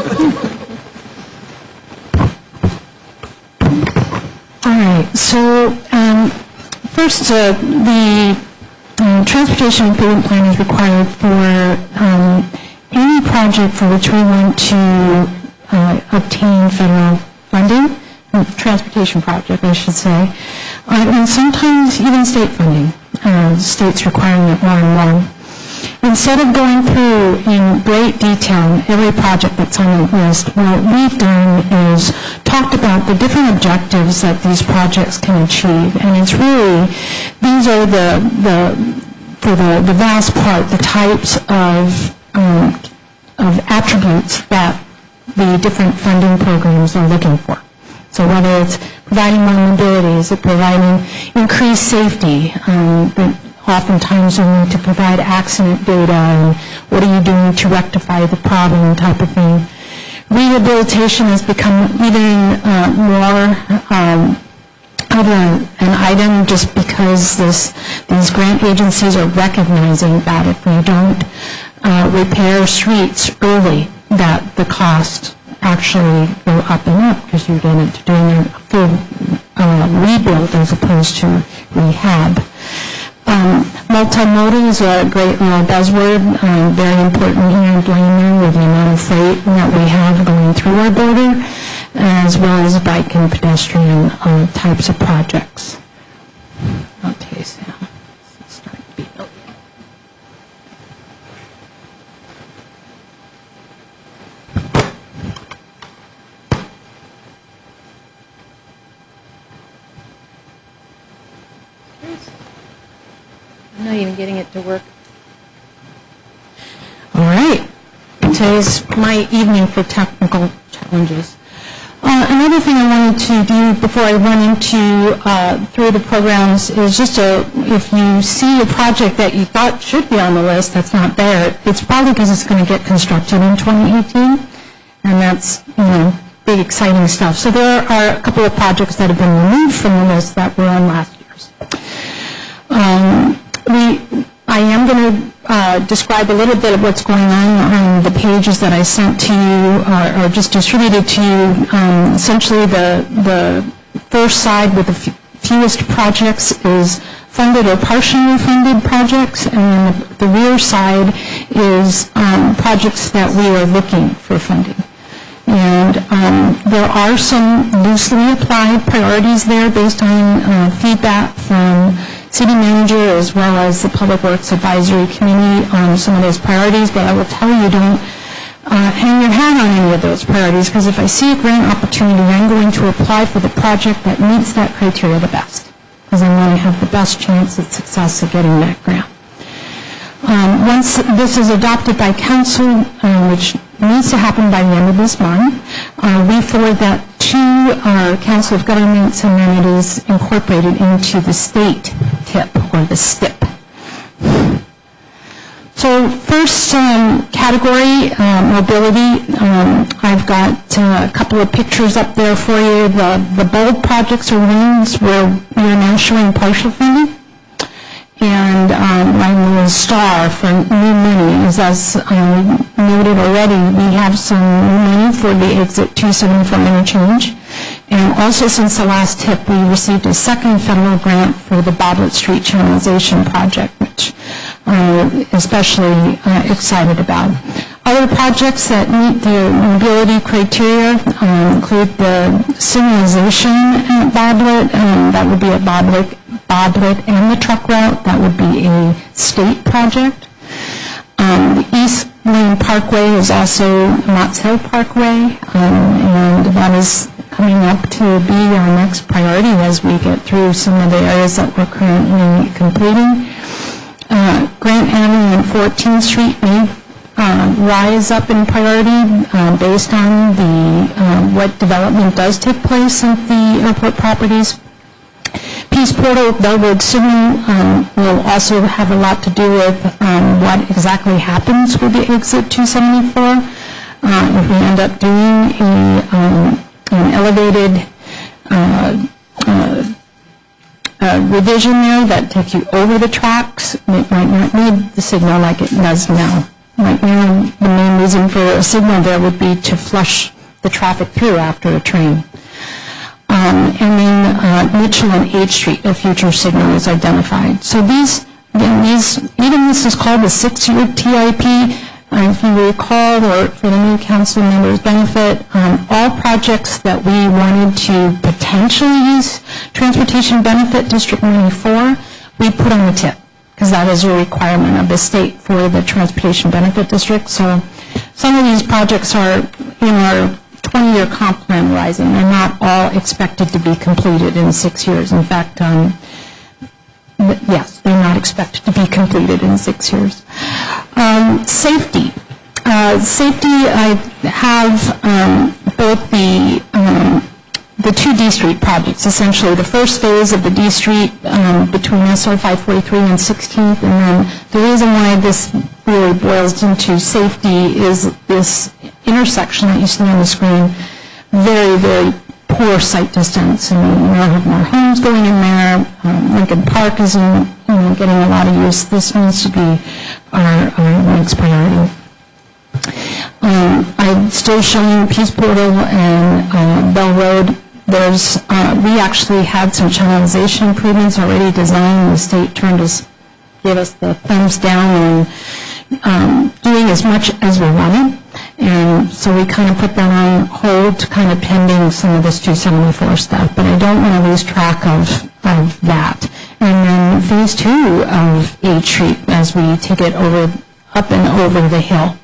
All right. So um, first, uh, the um, transportation improvement plan is required for um, any project for which we want to uh, obtain federal funding, uh, transportation project, I should say, uh, and sometimes even state funding. Uh, states requiring it more and more. Instead of going through in great detail every project that's on the list, what we've done is talked about the different objectives that these projects can achieve. And it's really, these are the, the for the, the vast part, the types of, um, of attributes that the different funding programs are looking for. So whether it's providing more mobility, is it providing increased safety, um, but oftentimes you need to provide accident data and what are you doing to rectify the problem type of thing. Rehabilitation has become even uh, more um, of a, an item just because this, these grant agencies are recognizing that if we don't uh, repair streets early, that the cost actually go up and up because you're getting into doing a full uh, rebuild as opposed to rehab. Um, multimodal is a great uh, buzzword, uh, very important here in Blaine with the amount of freight that we have going through our border, as well as bike and pedestrian uh, types of projects. Okay, Sam. Start to be built. I'm not even getting it to work. All right. Today's my evening for technical challenges. Uh, another thing I wanted to do before I run into uh, through the programs is just a, if you see a project that you thought should be on the list that's not there, it's probably because it's going to get constructed in twenty eighteen, and that's, you know, big exciting stuff. So there are a couple of projects that have been removed from the list that were on last year's. Um, we, I am going to uh, describe a little bit of what's going on on the pages that I sent to you, or, or just distributed to you. Um, essentially, the the first side with the f fewest projects is funded or partially funded projects, and then the, the rear side is um, projects that we are looking for funding. And um, there are some loosely applied priorities there based on uh, feedback from city manager as well as the Public Works Advisory Committee on some of those priorities, but I will tell you, don't uh, hang your hat on any of those priorities, because if I see a grant opportunity, I'm going to apply for the project that meets that criteria the best, because I'm going to have the best chance at success of getting that grant. Um, once this is adopted by council, uh, which needs to happen by the end of this month, uh, we forward that to our Council of Governments and then it is incorporated into the state tip or the S T I P. So first um, category, uh, mobility. Um, I've got uh, a couple of pictures up there for you. The, the bold projects are ones where we are now showing partial funding. And um, my little star for new money is, as um, noted already, we have some new money for the exit two seventy-four interchange. And also since the last tip, we received a second federal grant for the Boblet Street channelization project, which I'm especially uh, excited about. Other projects that meet the mobility criteria um, include the signalization at Boblet, and that would be at Boblet, Boblet and the truck route. That would be a state project. Um, the East Lane Parkway is also Mott's Hill Parkway, um, and that is coming up to be our next priority as we get through some of the areas that we're currently completing. Uh, Grant Avenue and fourteenth Street may uh, rise up in priority uh, based on the uh, what development does take place at the airport properties. Peace Portal, Bellwood Signal um, will also have a lot to do with um, what exactly happens with the exit two seventy-four. Uh, if we end up doing a, um, an elevated uh, uh, uh, revision there that takes you over the tracks, it might not need the signal like it does now. Right now, the main reason for a signal there would be to flush the traffic through after a train. Um, and then uh, Mitchell and eighth Street, a future signal is identified. So these, again, these, even this is called the six-year T I P. Uh, if you recall, or for the new council members' benefit, um, all projects that we wanted to potentially use Transportation Benefit District ninety-four, we put on the tip, because that is a requirement of the state for the Transportation Benefit District. So some of these projects are in our twenty-year comp plan horizon. They're not all expected to be completed in six years. In fact, um, yes, they're not expected to be completed in six years. Um, safety. Uh, safety, I have um, both the um, the two D Street projects, essentially the first phase of the D Street um, between S R five forty-three and sixteenth, and then the reason why this really boils into safety is this intersection that you see on the screen, very, very poor sight distance, and we now have more homes going in there. Um, Lincoln Park is in, you know, getting a lot of use. This needs to be our, our next priority. Um, I'm still showing Peace Portal and uh, Bell Road. There's, uh, we actually had some channelization improvements already designed. The state turned us, gave us the thumbs down on um, doing as much as we wanted. And so we kind of put that on hold, kind of pending some of this two seventy-four stuff. But I don't want to lose track of, of that. And then phase two of eighth Street as we take it over, up and over the hill.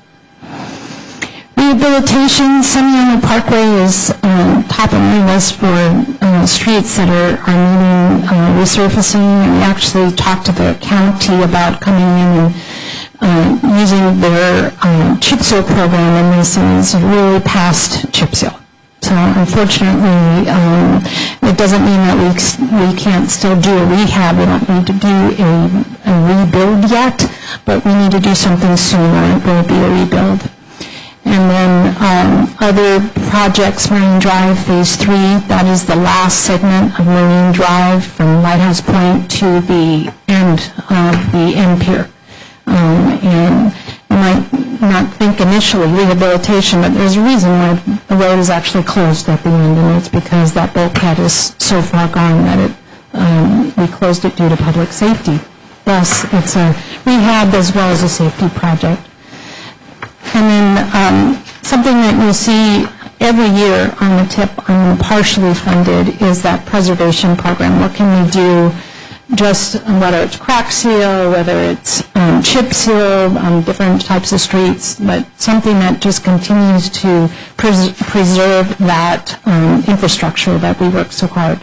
Rehabilitation, Semianna Parkway is um, top of my list for uh, streets that are, are needing uh, resurfacing. And we actually talked to the county about coming in and uh, using their uh, chip seal program, and this is really past chip seal. So unfortunately, um, it doesn't mean that we, we can't still do a rehab. We don't need to do a, a rebuild yet, but we need to do something sooner. It will be a rebuild. And then um, other projects, Marine Drive Phase three, that is the last segment of Marine Drive from Lighthouse Point to the end of the end pier. Um, and you might not think initially rehabilitation, but there's a reason why the road is actually closed at the end, and it's because that bulkhead is so far gone that it, um, we closed it due to public safety. Thus, it's a rehab as well as a safety project. And then um, something that you'll see every year on the tip on partially funded is that preservation program. What can we do, just whether it's crack seal, whether it's um, chip seal on different types of streets, but something that just continues to pres preserve that um, infrastructure that we work so hard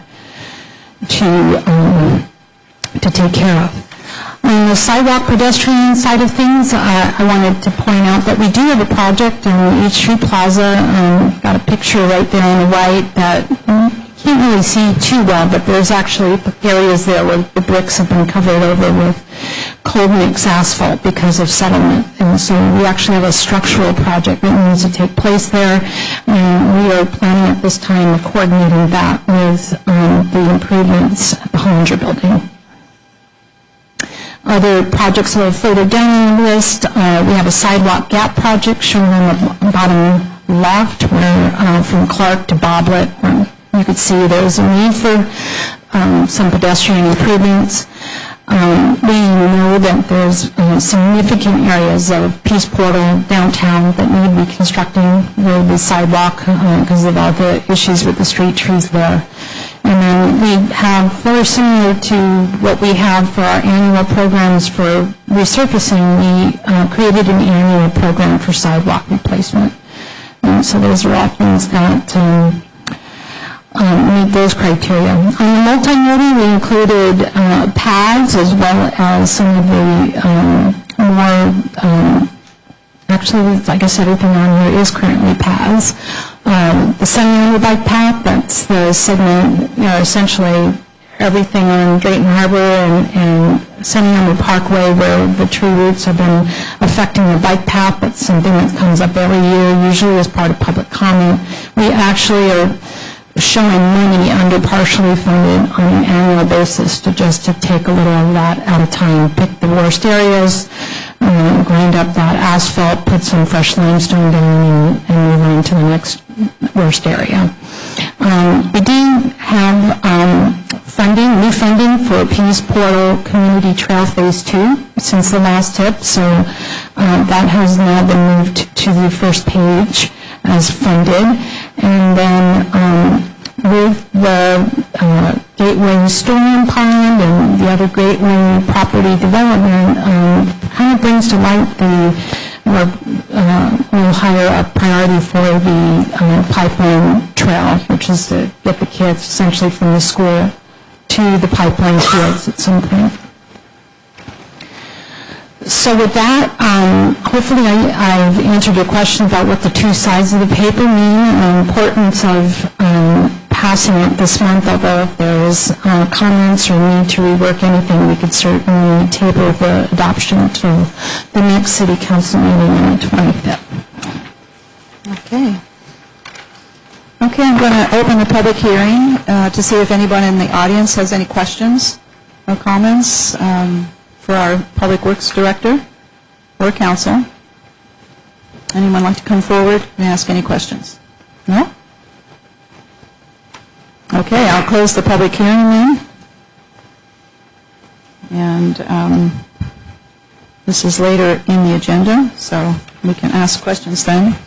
to, um, to take care of. On the sidewalk pedestrian side of things, uh, I wanted to point out that we do have a project in eighth Street Plaza. Um, got a picture right there on the right that um, you can't really see too well, but there's actually areas there where the bricks have been covered over with cold mix asphalt because of settlement. And so we actually have a structural project that needs to take place there. And we are planning at this time of coordinating that with um, the improvements at the Hollinger Building. Other projects that are further down the list, uh, we have a sidewalk gap project shown on the bottom left, where uh, from Clark to Boblet, where you could see there's a need for um, some pedestrian improvements. Um, we know that there's uh, significant areas of Peace Portal downtown that need reconstructing with the sidewalk because uh, of all the issues with the street trees there. And then we have, very similar to what we have for our annual programs for resurfacing, we uh, created an annual program for sidewalk replacement. And so those are all things that um, um, meet those criteria. On the multimodal, we included uh, paths as well as some of the um, more, um, actually, like I said, everything on here is currently paths. Um, the semi-annual bike path, that's the segment, you know, essentially everything on Drayton Harbor and, and Semi-Annual Parkway where the tree roots have been affecting the bike path. That's something that comes up every year, usually as part of public comment. We actually are showing money under partially funded on an annual basis to just to take a little of that at a time, pick the worst areas, um, grind up that asphalt, put some fresh limestone down, and, and move on to the next worst area. Um, we do have um, funding, new funding for Pease Portal Community Trail Phase two since the last tip, so uh, that has now been moved to the first page as funded. And then um, with the uh, Gateway Storm Pond and the other Gateway property development, um, kind of brings to light the or uh, we'll hire a priority for the uh, pipeline trail, which is to get the kids essentially from the school to the pipeline fields at some point. So with that, um, hopefully I, I've answered your question about what the two sides of the paper mean and the importance of um, passing it this month, although if there is uh, comments or need to rework anything, we could certainly table the adoption until the next City Council meeting on the twenty-fifth. Okay. Okay, I'm going to open the public hearing uh, to see if anyone in the audience has any questions or comments um, for our Public Works Director or Council. Anyone like to come forward and ask any questions? No? Okay, I'll close the public hearing then. And um, this is later in the agenda, so we can ask questions then.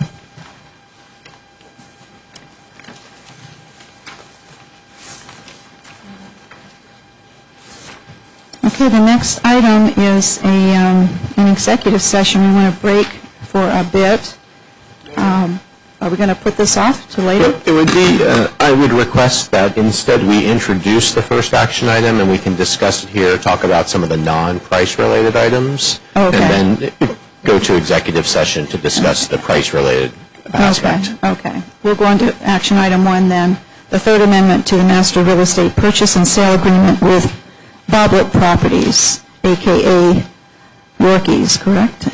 Okay, the next item is a um, an executive session. We want to break for a bit. Um, are we going to put this off to later? It would be, uh, I would request that instead we introduce the first action item and we can discuss it here, talk about some of the non-price related items, Okay. and then go to executive session to discuss the price related aspect. Okay, okay. We'll go on to action item one then. The third amendment to the master real estate purchase and sale agreement with Boblet Properties, a k a. Yorkies, correct?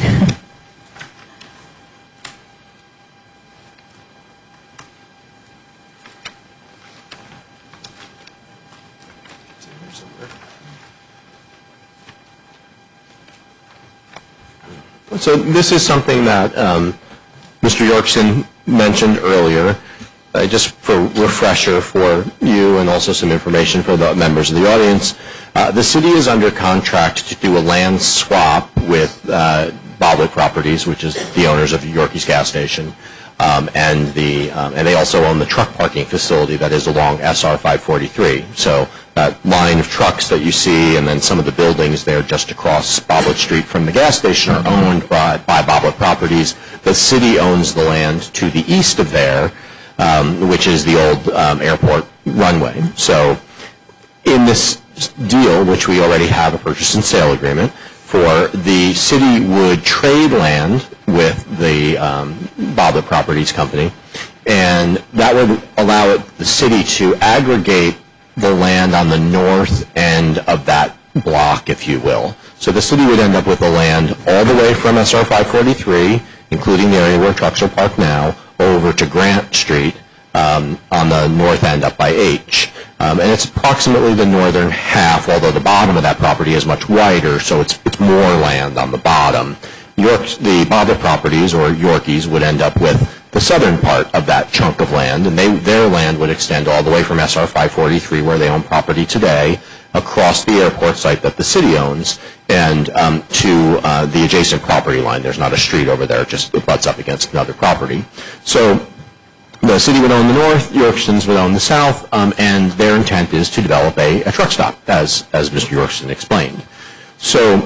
So this is something that um, Mister Yorkson mentioned earlier. Uh, just for refresher for you and also some information for the members of the audience, uh, the city is under contract to do a land swap with uh, Boblet Properties, which is the owners of Yorkie's gas station, um, and the um, and they also own the truck parking facility that is along S R five forty-three. So that line of trucks that you see, and then some of the buildings there just across Boblet Street from the gas station are owned by, by Boblet Properties. The city owns the land to the east of there, Um, which is the old um, airport runway. So in this deal, which we already have a purchase and sale agreement for, the city would trade land with the um, Boblet Properties Company, and that would allow it, the city to aggregate the land on the north end of that block, if you will. So the city would end up with the land all the way from S R five forty-three, including the area where trucks are parked now, over to Grant Street um, on the north end up by H. Um, and it's approximately the northern half, although the bottom of that property is much wider, so it's, it's more land on the bottom. York, the Boblet Properties, or Yorkies, would end up with the southern part of that chunk of land, and they, their land would extend all the way from S R five forty-three, where they own property today, across the airport site that the city owns, and um, to uh, the adjacent property line. There's not a street over there, it just butts up against another property. So the city would own the north, Yorksons would own the south, um, and their intent is to develop a, a truck stop, as, as Mister Yorkson explained. So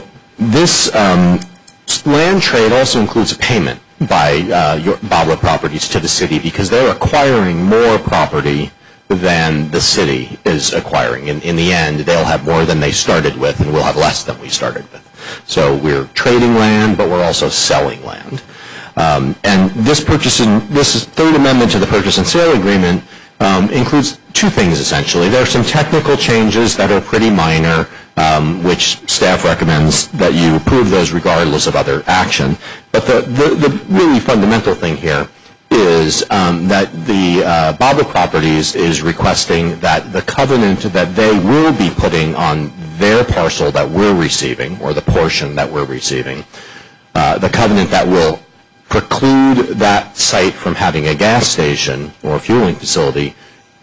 this um, land trade also includes a payment by uh, your Boblet Properties to the city because they're acquiring more property than the city is acquiring. In, in the end, they'll have more than they started with, and we'll have less than we started with. So we're trading land, but we're also selling land. Um, and this purchase and this is third amendment to the purchase and sale agreement um, includes two things essentially. There are some technical changes that are pretty minor, um, which staff recommends that you approve those regardless of other action. But the the, the really fundamental thing here is um, that the uh, Boblet Properties is requesting that the covenant that they will be putting on their parcel that we're receiving, or the portion that we're receiving, uh, the covenant that will preclude that site from having a gas station or fueling facility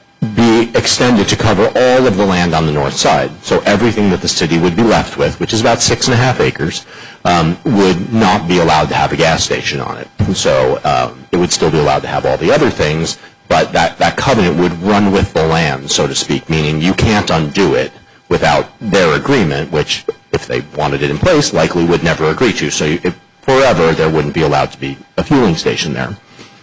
be extended to cover all of the land on the north side. So everything that the city would be left with, which is about six and a half acres, um, would not be allowed to have a gas station on it. And so um, it would still be allowed to have all the other things, but that, that covenant would run with the land, so to speak, meaning you can't undo it without their agreement, which, if they wanted it in place, likely would never agree to. So you, if, forever, there wouldn't be allowed to be a fueling station there.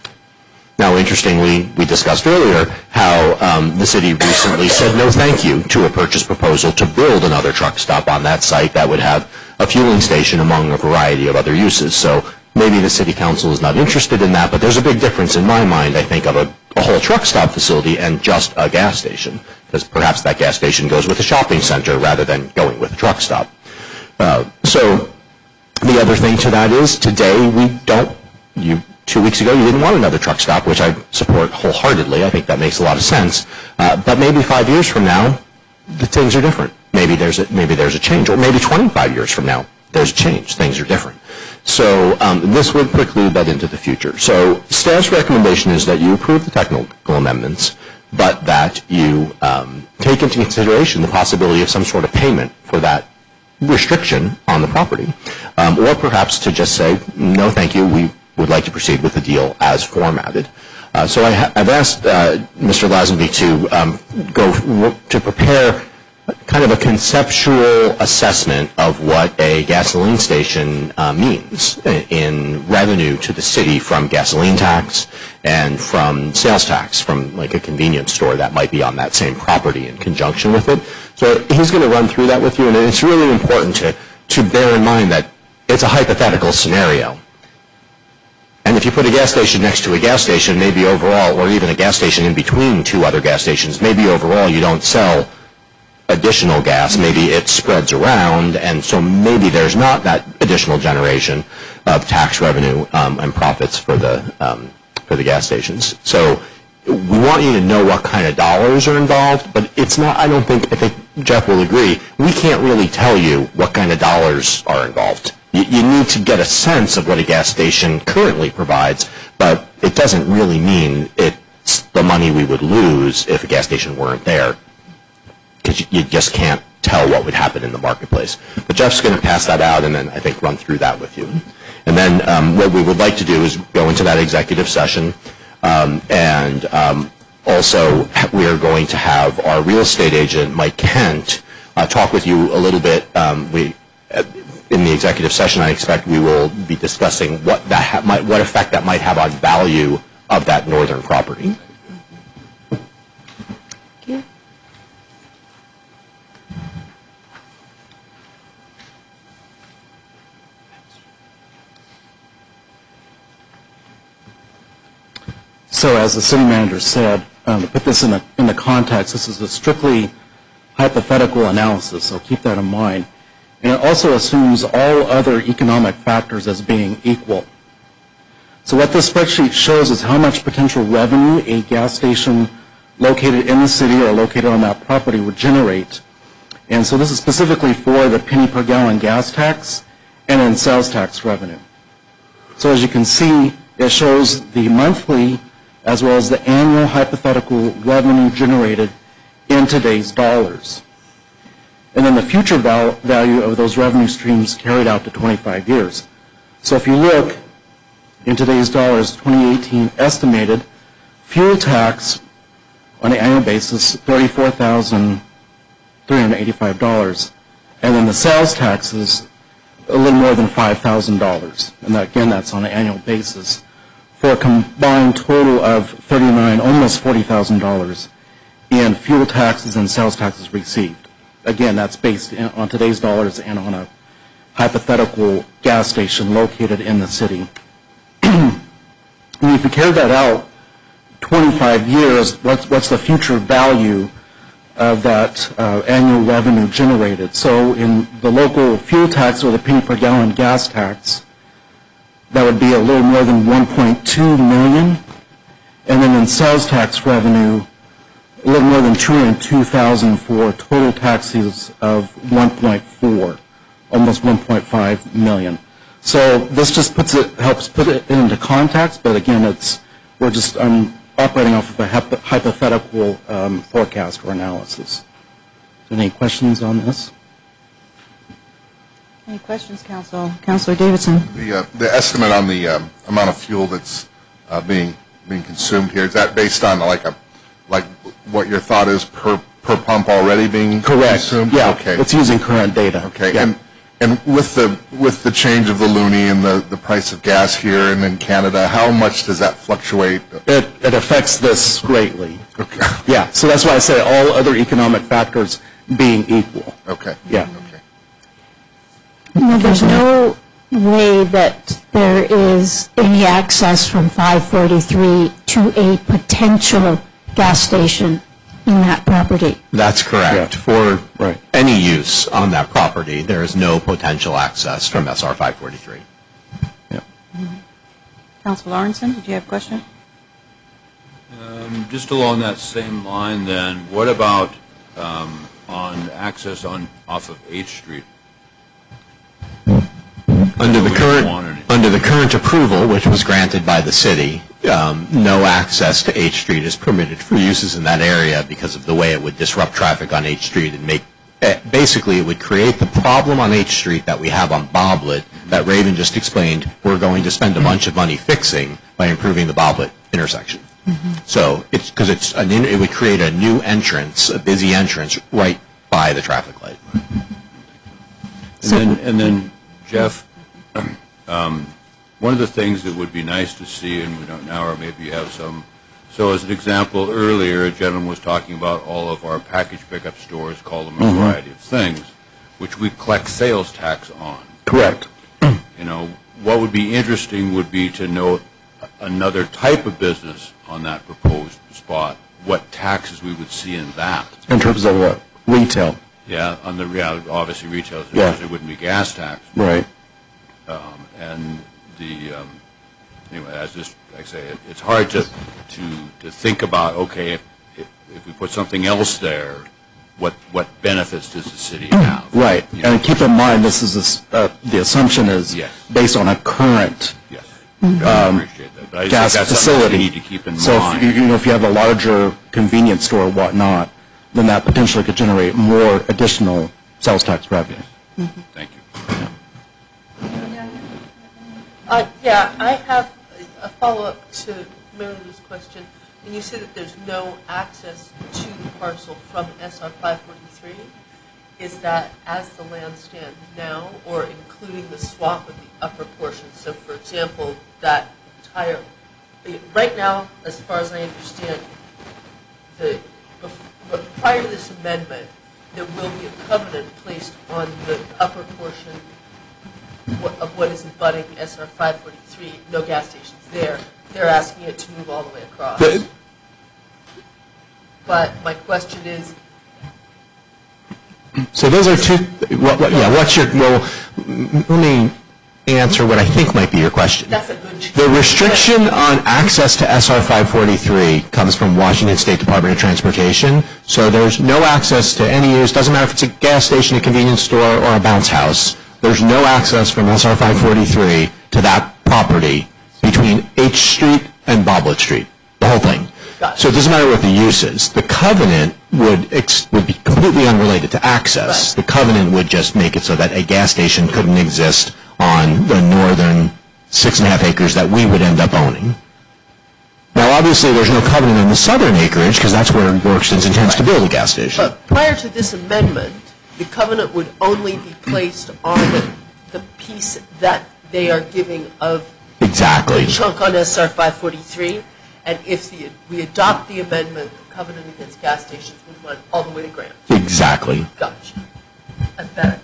Now, interestingly, we discussed earlier how um, the city recently said no thank you to a purchase proposal to build another truck stop on that site that would have a fueling station among a variety of other uses. So maybe the city council is not interested in that, but there's a big difference in my mind, I think, of a, a whole truck stop facility and just a gas station, because perhaps that gas station goes with a shopping center rather than going with a truck stop. Uh, so the other thing to that is today we don't, you two weeks ago you didn't want another truck stop, which I support wholeheartedly. I think that makes a lot of sense. Uh, but maybe five years from now, the things are different. Maybe there's a, maybe there's a change, or maybe twenty-five years from now, there's a change. Things are different. So um, this would preclude that into the future. So staff's recommendation is that you approve the technical amendments, but that you um, take into consideration the possibility of some sort of payment for that restriction on the property, um, or perhaps to just say, no, thank you, we would like to proceed with the deal as formatted. Uh, so I ha I've asked uh, Mister Lazenby to um, go to prepare kind of a conceptual assessment of what a gasoline station uh, means in revenue to the city from gasoline tax and from sales tax from like a convenience store that might be on that same property in conjunction with it. So he's going to run through that with you, and it's really important to, to bear in mind that it's a hypothetical scenario. And if you put a gas station next to a gas station, maybe overall, or even a gas station in between two other gas stations, maybe overall you don't sell additional gas, maybe it spreads around, and so maybe there's not that additional generation of tax revenue um, and profits for the um, for the gas stations. So we want you to know what kind of dollars are involved, but it's not, I don't think, I think Jeff will agree, we can't really tell you what kind of dollars are involved. You, you need to get a sense of what a gas station currently provides, but it doesn't really mean it's the money we would lose if a gas station weren't there, because you, you just can't tell what would happen in the marketplace. But Jeff's going to pass that out and then I think run through that with you. And then um, what we would like to do is go into that executive session, um, and um, also we are going to have our real estate agent, Mike Kent, uh, talk with you a little bit. Um, we, uh, in the executive session, I expect we will be discussing what that ha might, what effect that might have on value of that northern property. So as the city manager said, um, to put this in, a, in the context, this is a strictly hypothetical analysis, so keep that in mind. And it also assumes all other economic factors as being equal. So what this spreadsheet shows is how much potential revenue a gas station located in the city or located on that property would generate. And so this is specifically for the penny per gallon gas tax and then sales tax revenue. So as you can see, it shows the monthly as well as the annual hypothetical revenue generated in today's dollars. And then the future val value of those revenue streams carried out to twenty-five years. So if you look in today's dollars, twenty eighteen estimated fuel tax on an annual basis, thirty-four thousand three hundred eighty-five dollars. And then the sales taxes a little more than five thousand dollars. And that, again, that's on an annual basis for a combined total of thirty-nine, almost forty thousand dollars in fuel taxes and sales taxes received. Again, that's based in, on today's dollars and on a hypothetical gas station located in the city. And if you carry that out twenty-five years, what's, what's the future value of that uh, annual revenue generated? So in the local fuel tax or the penny per gallon gas tax, that would be a little more than one point two million dollars. And then in sales tax revenue, a little more than two hundred two thousand dollars for total taxes of one point four, almost one point five million dollars. So this just puts it, helps put it into context, but again, it's, we're just um, operating off of a hypo- hypothetical um, forecast or analysis. Any questions on this? Any questions, Council? Councilor Davidson. The, uh, the estimate on the um, amount of fuel that's uh, being being consumed here, is that based on like a like what your thought is per per pump already being Correct. consumed? Yeah. Okay. It's using current data. Okay. Yeah. And and with the with the change of the loonie and the, the price of gas here and in Canada, how much does that fluctuate? It it affects this greatly. Okay. Yeah. So that's why I say all other economic factors being equal. Okay. Yeah. Okay. No, there's no way that there is any access from five forty-three to a potential gas station in that property. That's correct. Yeah. For Right. any use on that property, there is no potential access from S R five forty-three. Yeah. Councilor Lawrenson, did you have a question? Um, Just along that same line then, what about um, on access on, off of H Street? Under the We don't want current, any. under the current approval, which was granted by the city, um, no access to H Street is permitted for uses in that area because of the way it would disrupt traffic on H Street and make, eh, basically it would create the problem on H Street that we have on Boblet that Raven just explained we're going to spend a bunch of money fixing by improving the Boblet intersection. So it's, because it's, an in- it would create a new entrance, a busy entrance right by the traffic light. And then, and then, Jeff, um, one of the things that would be nice to see, and we don't now, or maybe you have some, so as an example, earlier, a gentleman was talking about all of our package pickup stores, call them a variety of things, which we collect sales tax on. Correct. You know, what would be interesting would be to know another type of business on that proposed spot, what taxes we would see in that. In terms of what? Retail. Yeah, on the, yeah, obviously retail, Yeah. there wouldn't be gas tax. Right. Um, and the, um, anyway, as just, like I say, it, it's hard to, to, to think about, okay, if, if, if we put something else there, what, what benefits does the city have? Right. You know? And keep in mind, this is, a s- uh, the assumption is Yes. based on a current Yes, um, I appreciate that. But I just gas think that's something facility. we need to keep in So if, mind. you you know, if you have a larger convenience store or whatnot, then that potentially could generate more additional sales tax revenue. Thank you. Uh, yeah, I have a a follow-up to Mary Lou's question. When you say that there's no access to the parcel from S R five forty-three, is that as the land stands now, or including the swap of the upper portion? So, for example, that entire, right now, as far as I understand, the, but prior to this amendment, there will be a covenant placed on the upper portion of what is abutting S R five forty-three, no gas stations there. They're asking it to move all the way across. The- But my question is, So those are two, what, what- yeah, what's your, well, m- let me answer what I think might be your question. that's a good... The restriction on access to S R five forty-three comes from Washington State Department of Transportation, so there's no access to any use, doesn't matter if it's a gas station, a convenience store, or a bounce house, there's no access from S R five forty-three to that property between H Street and Boblet Street, the whole thing. So it doesn't matter what the use is. The covenant would ex- would be completely unrelated to access. The covenant would just make it so that a gas station couldn't exist on the northern six and a half acres that we would end up owning. Now, obviously, there's no covenant on the southern acreage because that's where Workstons intends to build a gas station. But prior to this amendment, the covenant would only be placed on the piece that they are giving of Exactly. the chunk on S R five forty-three, and if the, we adopt the amendment, the covenant against gas stations would run all the way to Grant. Exactly. Gotcha. I bet.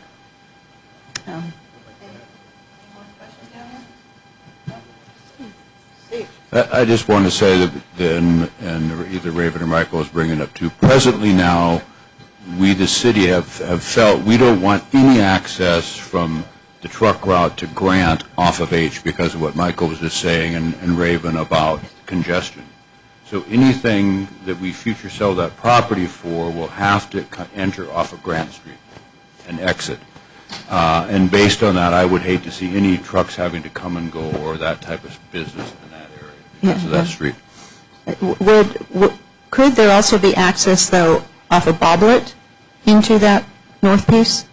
I I just want to say that, then, and either Raven or Michael is bringing it up too, presently now, we, the city, have, have felt we don't want any access from the truck route to Grant off of H because of what Michael was just saying and, and Raven about congestion. So anything that we future sell that property for will have to co- enter off of Grant Street and exit. Uh, and based on that, I would hate to see any trucks having to come and go or that type of business in that area because Yeah, of that yeah. street. Would, would, could there also be access, though, off of Boblet into that north piece?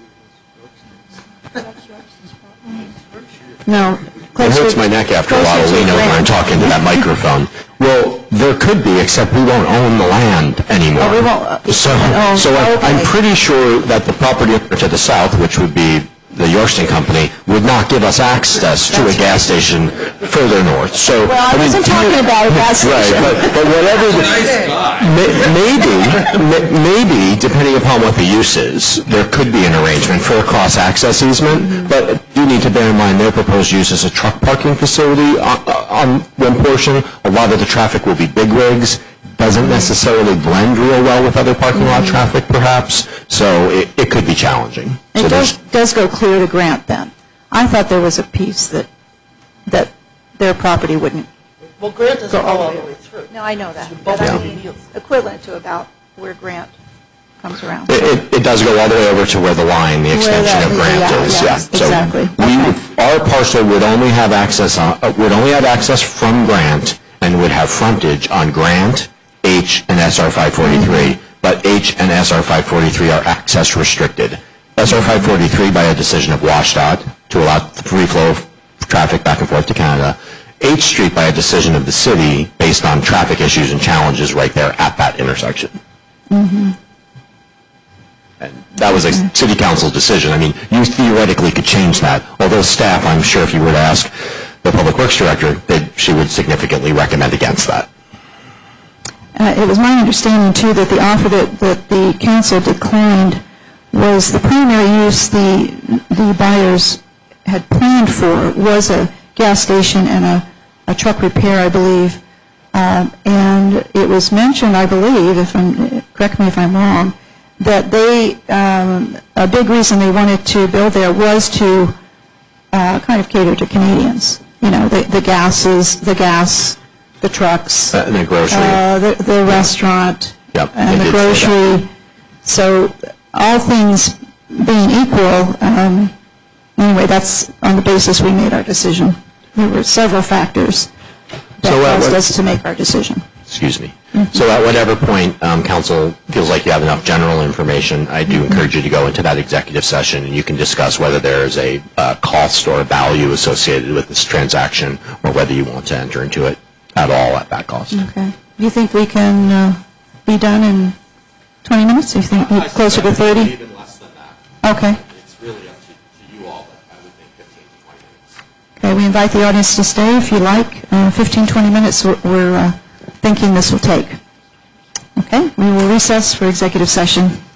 No. It closer- hurts my neck after a while closer to lean over Grant. and talk into that microphone. Well, there could be, except we won't own the land anymore. Oh, we won't, uh, So, oh, so I- I'm okay. pretty sure that the property owner to the south, which would be the Yorston Company, would not give us access to a gas station further north. So, Well, I mean, wasn't talking about a gas Right, station. but, but whatever, the- may- maybe, ma- maybe, depending upon what the use is, there could be an arrangement for a cross-access easement, but you need to bear in mind their proposed use is a truck parking facility on, on one portion. A lot of the traffic will be big rigs, doesn't necessarily blend real well with other parking lot traffic perhaps, so it, it could be challenging. So It there's- does, does go clear to Grant then. I thought there was a piece that, that their property wouldn't. Well, Grant doesn't Go go all the all way the way through. No, I know that. But But I I mean, mean, equivalent to about where Grant comes around. It, it, it does go all the way over to where the line, the Where extension that- of Grant yeah, is. yes, So exactly. we would, our parcel would only have access on, uh, would only have access from Grant and would have frontage on Grant, H, and S R five forty-three. Mm-hmm. But H and S R five forty-three are access restricted. S R five forty-three by a decision of WashDOT to allow free flow of traffic back and forth to Canada. H Street by a decision of the city based on traffic issues and challenges right there at that intersection. Mm-hmm. And that was a city council decision. I mean, you theoretically could change that, although staff, I'm sure if you were to ask the Public Works Director, that she would significantly recommend against that. Uh, It was my understanding, too, that the offer that, that the council declined was the primary use the, the buyers had planned for was a gas station and a, a truck repair, I believe. Um, and it was mentioned, I believe, if I'm, correct me if I'm wrong, that they, um, a big reason they wanted to build there was to uh, kind of cater to Canadians. You know, the, the gases, the gas, the trucks. Uh, and the grocery. Uh, the, the restaurant. Yep, And they the did say that. grocery. So all things being equal, um, anyway, that's on the basis we made our decision. There were several factors that So, uh, caused what- us to make our decision. Excuse me. So at whatever point um, council feels like you have enough general information, I do encourage you to go into that executive session and you can discuss whether there is a uh, cost or a value associated with this transaction or whether you want to enter into it at all at that cost. Okay. Do you think we can uh, be done in twenty minutes? Do you think we're closer to thirty? Even less than that. Okay. It's really up to, to you all, but I would think fifteen to twenty minutes. Okay, we invite the audience to stay if you like. Uh, fifteen, twenty minutes we're- we're uh, thinking this will take. Okay, we will recess for executive session.